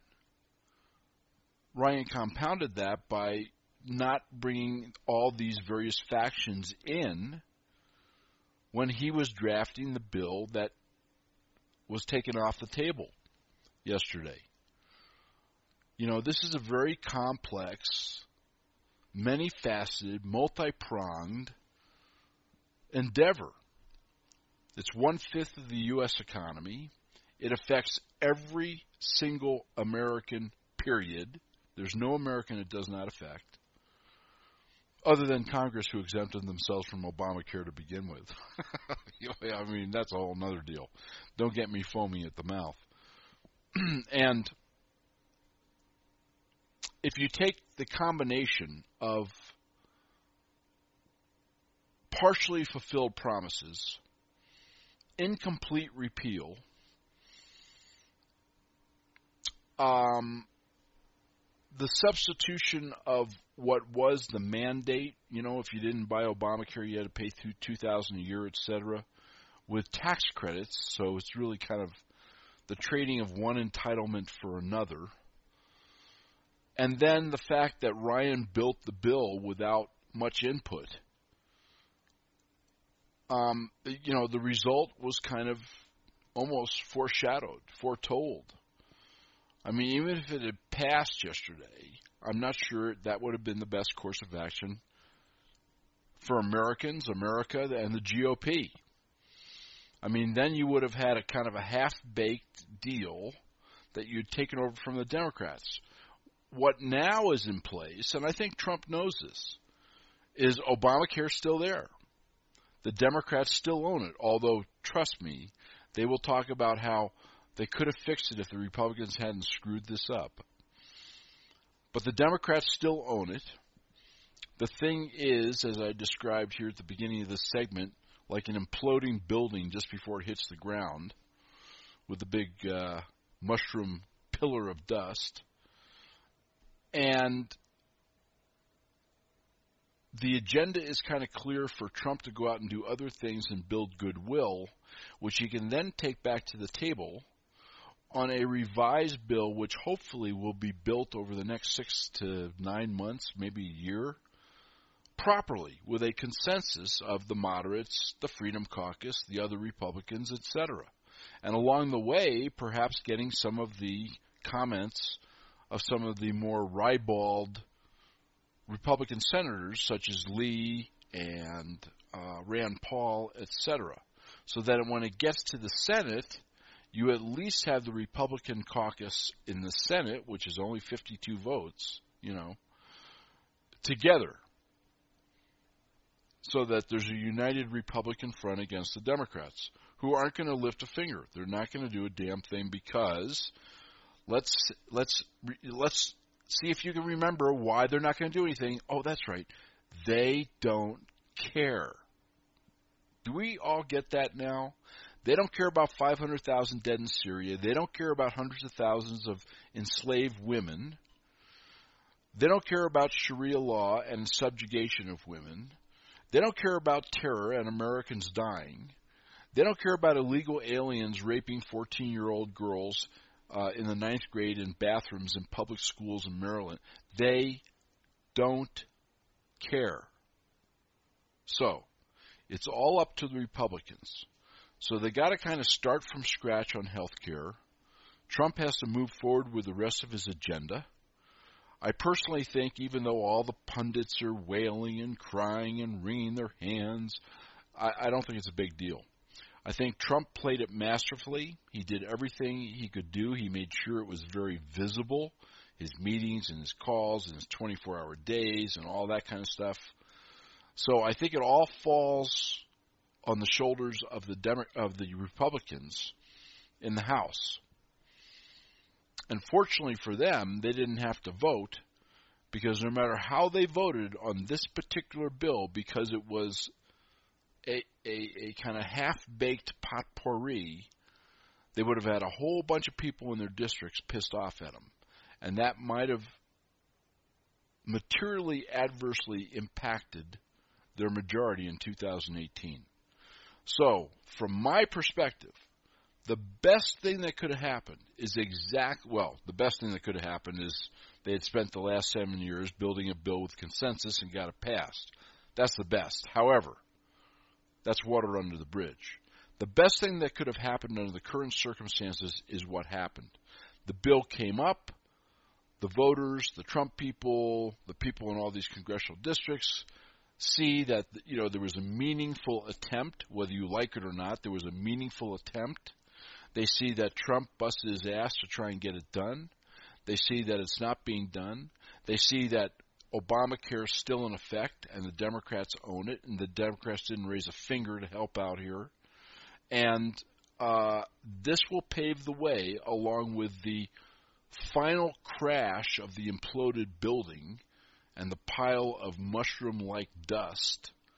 by not bringing all these various factions in when he was drafting the bill that was taken off the table yesterday. This is a very complex, many-faceted, multi-pronged endeavor. It's 1/5 of the U.S. economy. It affects every single American, period. There's no American it does not affect, other than Congress, who exempted themselves from Obamacare to begin with. I mean, that's a whole other deal. Don't get me foaming at the mouth. And if you take the combination of partially fulfilled promises, incomplete repeal, the substitution of what was the mandate, if you didn't buy Obamacare, you had to pay through $2,000 a year, etc., with tax credits. So it's really kind of the trading of one entitlement for another. And then the fact that Ryan built the bill without much input. The result was kind of almost foretold. I mean, even if it had passed yesterday, I'm not sure that would have been the best course of action for Americans, America, and the GOP. I mean, then you would have had a kind of a half-baked deal that you'd taken over from the Democrats. What now is in place, and I think Trump knows this, is Obamacare still there. The Democrats still own it, although, trust me, they will talk about how they could have fixed it if the Republicans hadn't screwed this up. But the Democrats still own it. The thing is, as I described here at the beginning of this segment, like an imploding building just before it hits the ground with a big mushroom pillar of dust. And the agenda is kind of clear for Trump to go out and do other things and build goodwill, which he can then take back to the table on a revised bill, which hopefully will be built over the next 6 to 9 months, maybe a year, properly, with a consensus of the moderates, the Freedom Caucus, the other Republicans, etc. And along the way, perhaps getting some of the comments of some of the more ribald Republican senators, such as Lee and Rand Paul, etc., so that when it gets to the Senate, you at least have the Republican caucus in the Senate, which is only 52 votes, together, so that there's a united Republican front against the Democrats, who aren't going to lift a finger. They're not going to do a damn thing because let's see if you can remember why they're not going to do anything. Oh, that's right. They don't care. Do we all get that now? They don't care about 500,000 dead in Syria. They don't care about hundreds of thousands of enslaved women. They don't care about Sharia law and subjugation of women. They don't care about terror and Americans dying. They don't care about illegal aliens raping 14-year-old girls in the 9th grade in bathrooms in public schools in Maryland. They don't care. So, it's all up to the Republicans. So they got to kind of start from scratch on health care. Trump has to move forward with the rest of his agenda. I personally think, even though all the pundits are wailing and crying and wringing their hands, I don't think it's a big deal. I think Trump played it masterfully. He did everything he could do. He made sure it was very visible, his meetings and his calls and his 24-hour days and all that kind of stuff. So I think it all falls on the shoulders of the Republicans in the House. And fortunately for them, they didn't have to vote, because no matter how they voted on this particular bill, because it was a kind of half-baked potpourri, they would have had a whole bunch of people in their districts pissed off at them. And that might have materially adversely impacted their majority in 2018. So, from my perspective, the best thing that could have happened is the best thing that could have happened is they had spent the last 7 years building a bill with consensus and got it passed. That's the best. However, that's water under the bridge. The best thing that could have happened under the current circumstances is what happened. The bill came up, the voters, the Trump people, the people in all these congressional districts see that there was a meaningful attempt, whether you like it or not, there was a meaningful attempt. They see that Trump busted his ass to try and get it done. They see that it's not being done. They see that Obamacare is still in effect and the Democrats own it, and the Democrats didn't raise a finger to help out here. And this will pave the way, along with the final crash of the imploded building and the pile of mushroom-like dust,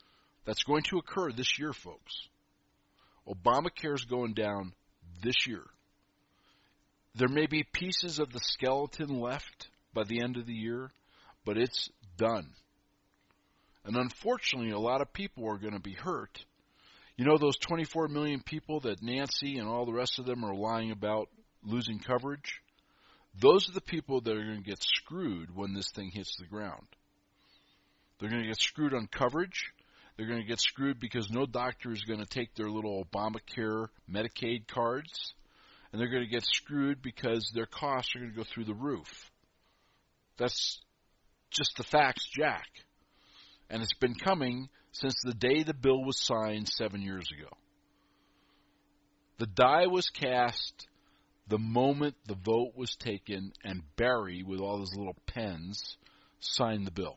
That's going to occur this year, folks. Obamacare is going down this year. There may be pieces of the skeleton left by the end of the year, but it's done. And unfortunately, a lot of people are going to be hurt. You know those 24 million people that Nancy and all the rest of them are lying about losing coverage? Those are the people that are going to get screwed when this thing hits the ground. They're going to get screwed on coverage. They're going to get screwed because no doctor is going to take their little Obamacare Medicaid cards. And they're going to get screwed because their costs are going to go through the roof. That's just the facts, Jack. And it's been coming since the day the bill was signed 7 years ago. The die was cast the moment the vote was taken and Barry, with all his little pens, signed the bill.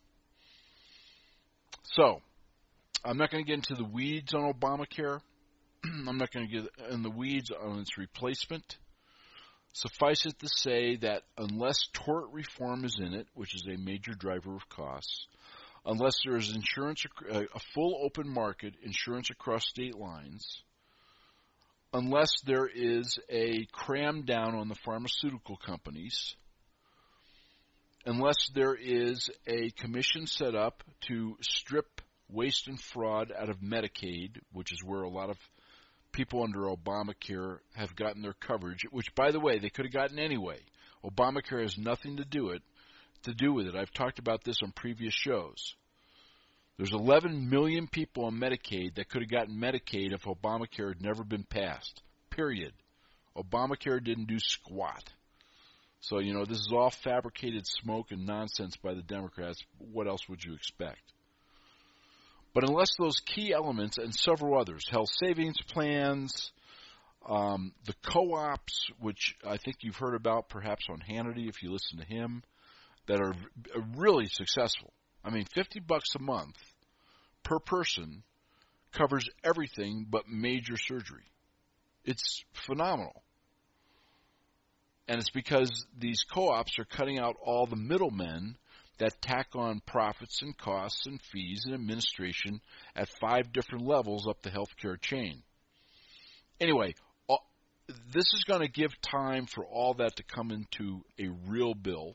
So, I'm not going to get into the weeds on Obamacare. I'm not going to get in the weeds on its replacement. Suffice it to say that unless tort reform is in it, which is a major driver of costs, unless there is insurance, a full open market insurance across state lines, unless there is a cram down on the pharmaceutical companies, unless there is a commission set up to strip waste and fraud out of Medicaid, which is where a lot of people under Obamacare have gotten their coverage, which, by the way, they could have gotten anyway. Obamacare has nothing to do with it. I've talked about this on previous shows. There's 11 million people on Medicaid that could have gotten Medicaid if Obamacare had never been passed. Period. Obamacare didn't do squat. So, this is all fabricated smoke and nonsense by the Democrats. What else would you expect? But unless those key elements and several others, health savings plans, the co-ops, which I think you've heard about perhaps on Hannity if you listen to him, that are really successful. I mean, $50 a month per person covers everything but major surgery. It's phenomenal. And it's because these co-ops are cutting out all the middlemen that tack on profits and costs and fees and administration at 5 different levels up the healthcare chain. Anyway, this is going to give time for all that to come into a real bill.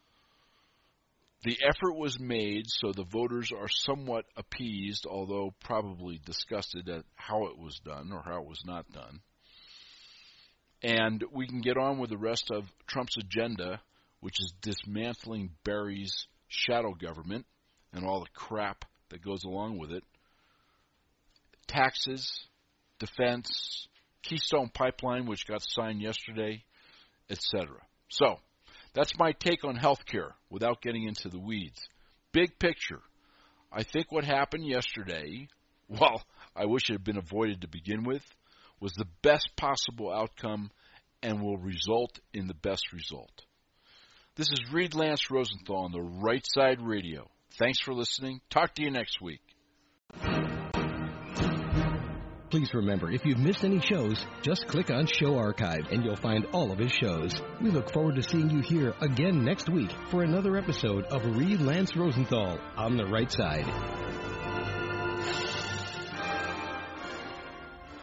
The effort was made so the voters are somewhat appeased, although probably disgusted at how it was done or how it was not done. And we can get on with the rest of Trump's agenda, which is dismantling Barry's shadow government and all the crap that goes along with it. Taxes, defense, Keystone Pipeline, which got signed yesterday, etc. So, that's my take on healthcare without getting into the weeds. Big picture, I think what happened yesterday, well, I wish it had been avoided to begin with, was the best possible outcome and will result in the best result. This is Reed Lance Rosenthal on the Right Side Radio. Thanks for listening. Talk to you next week. Please remember, if you've missed any shows, just click on Show Archive and you'll find all of his shows. We look forward to seeing you here again next week for another episode of Reed Lance Rosenthal on the Right Side.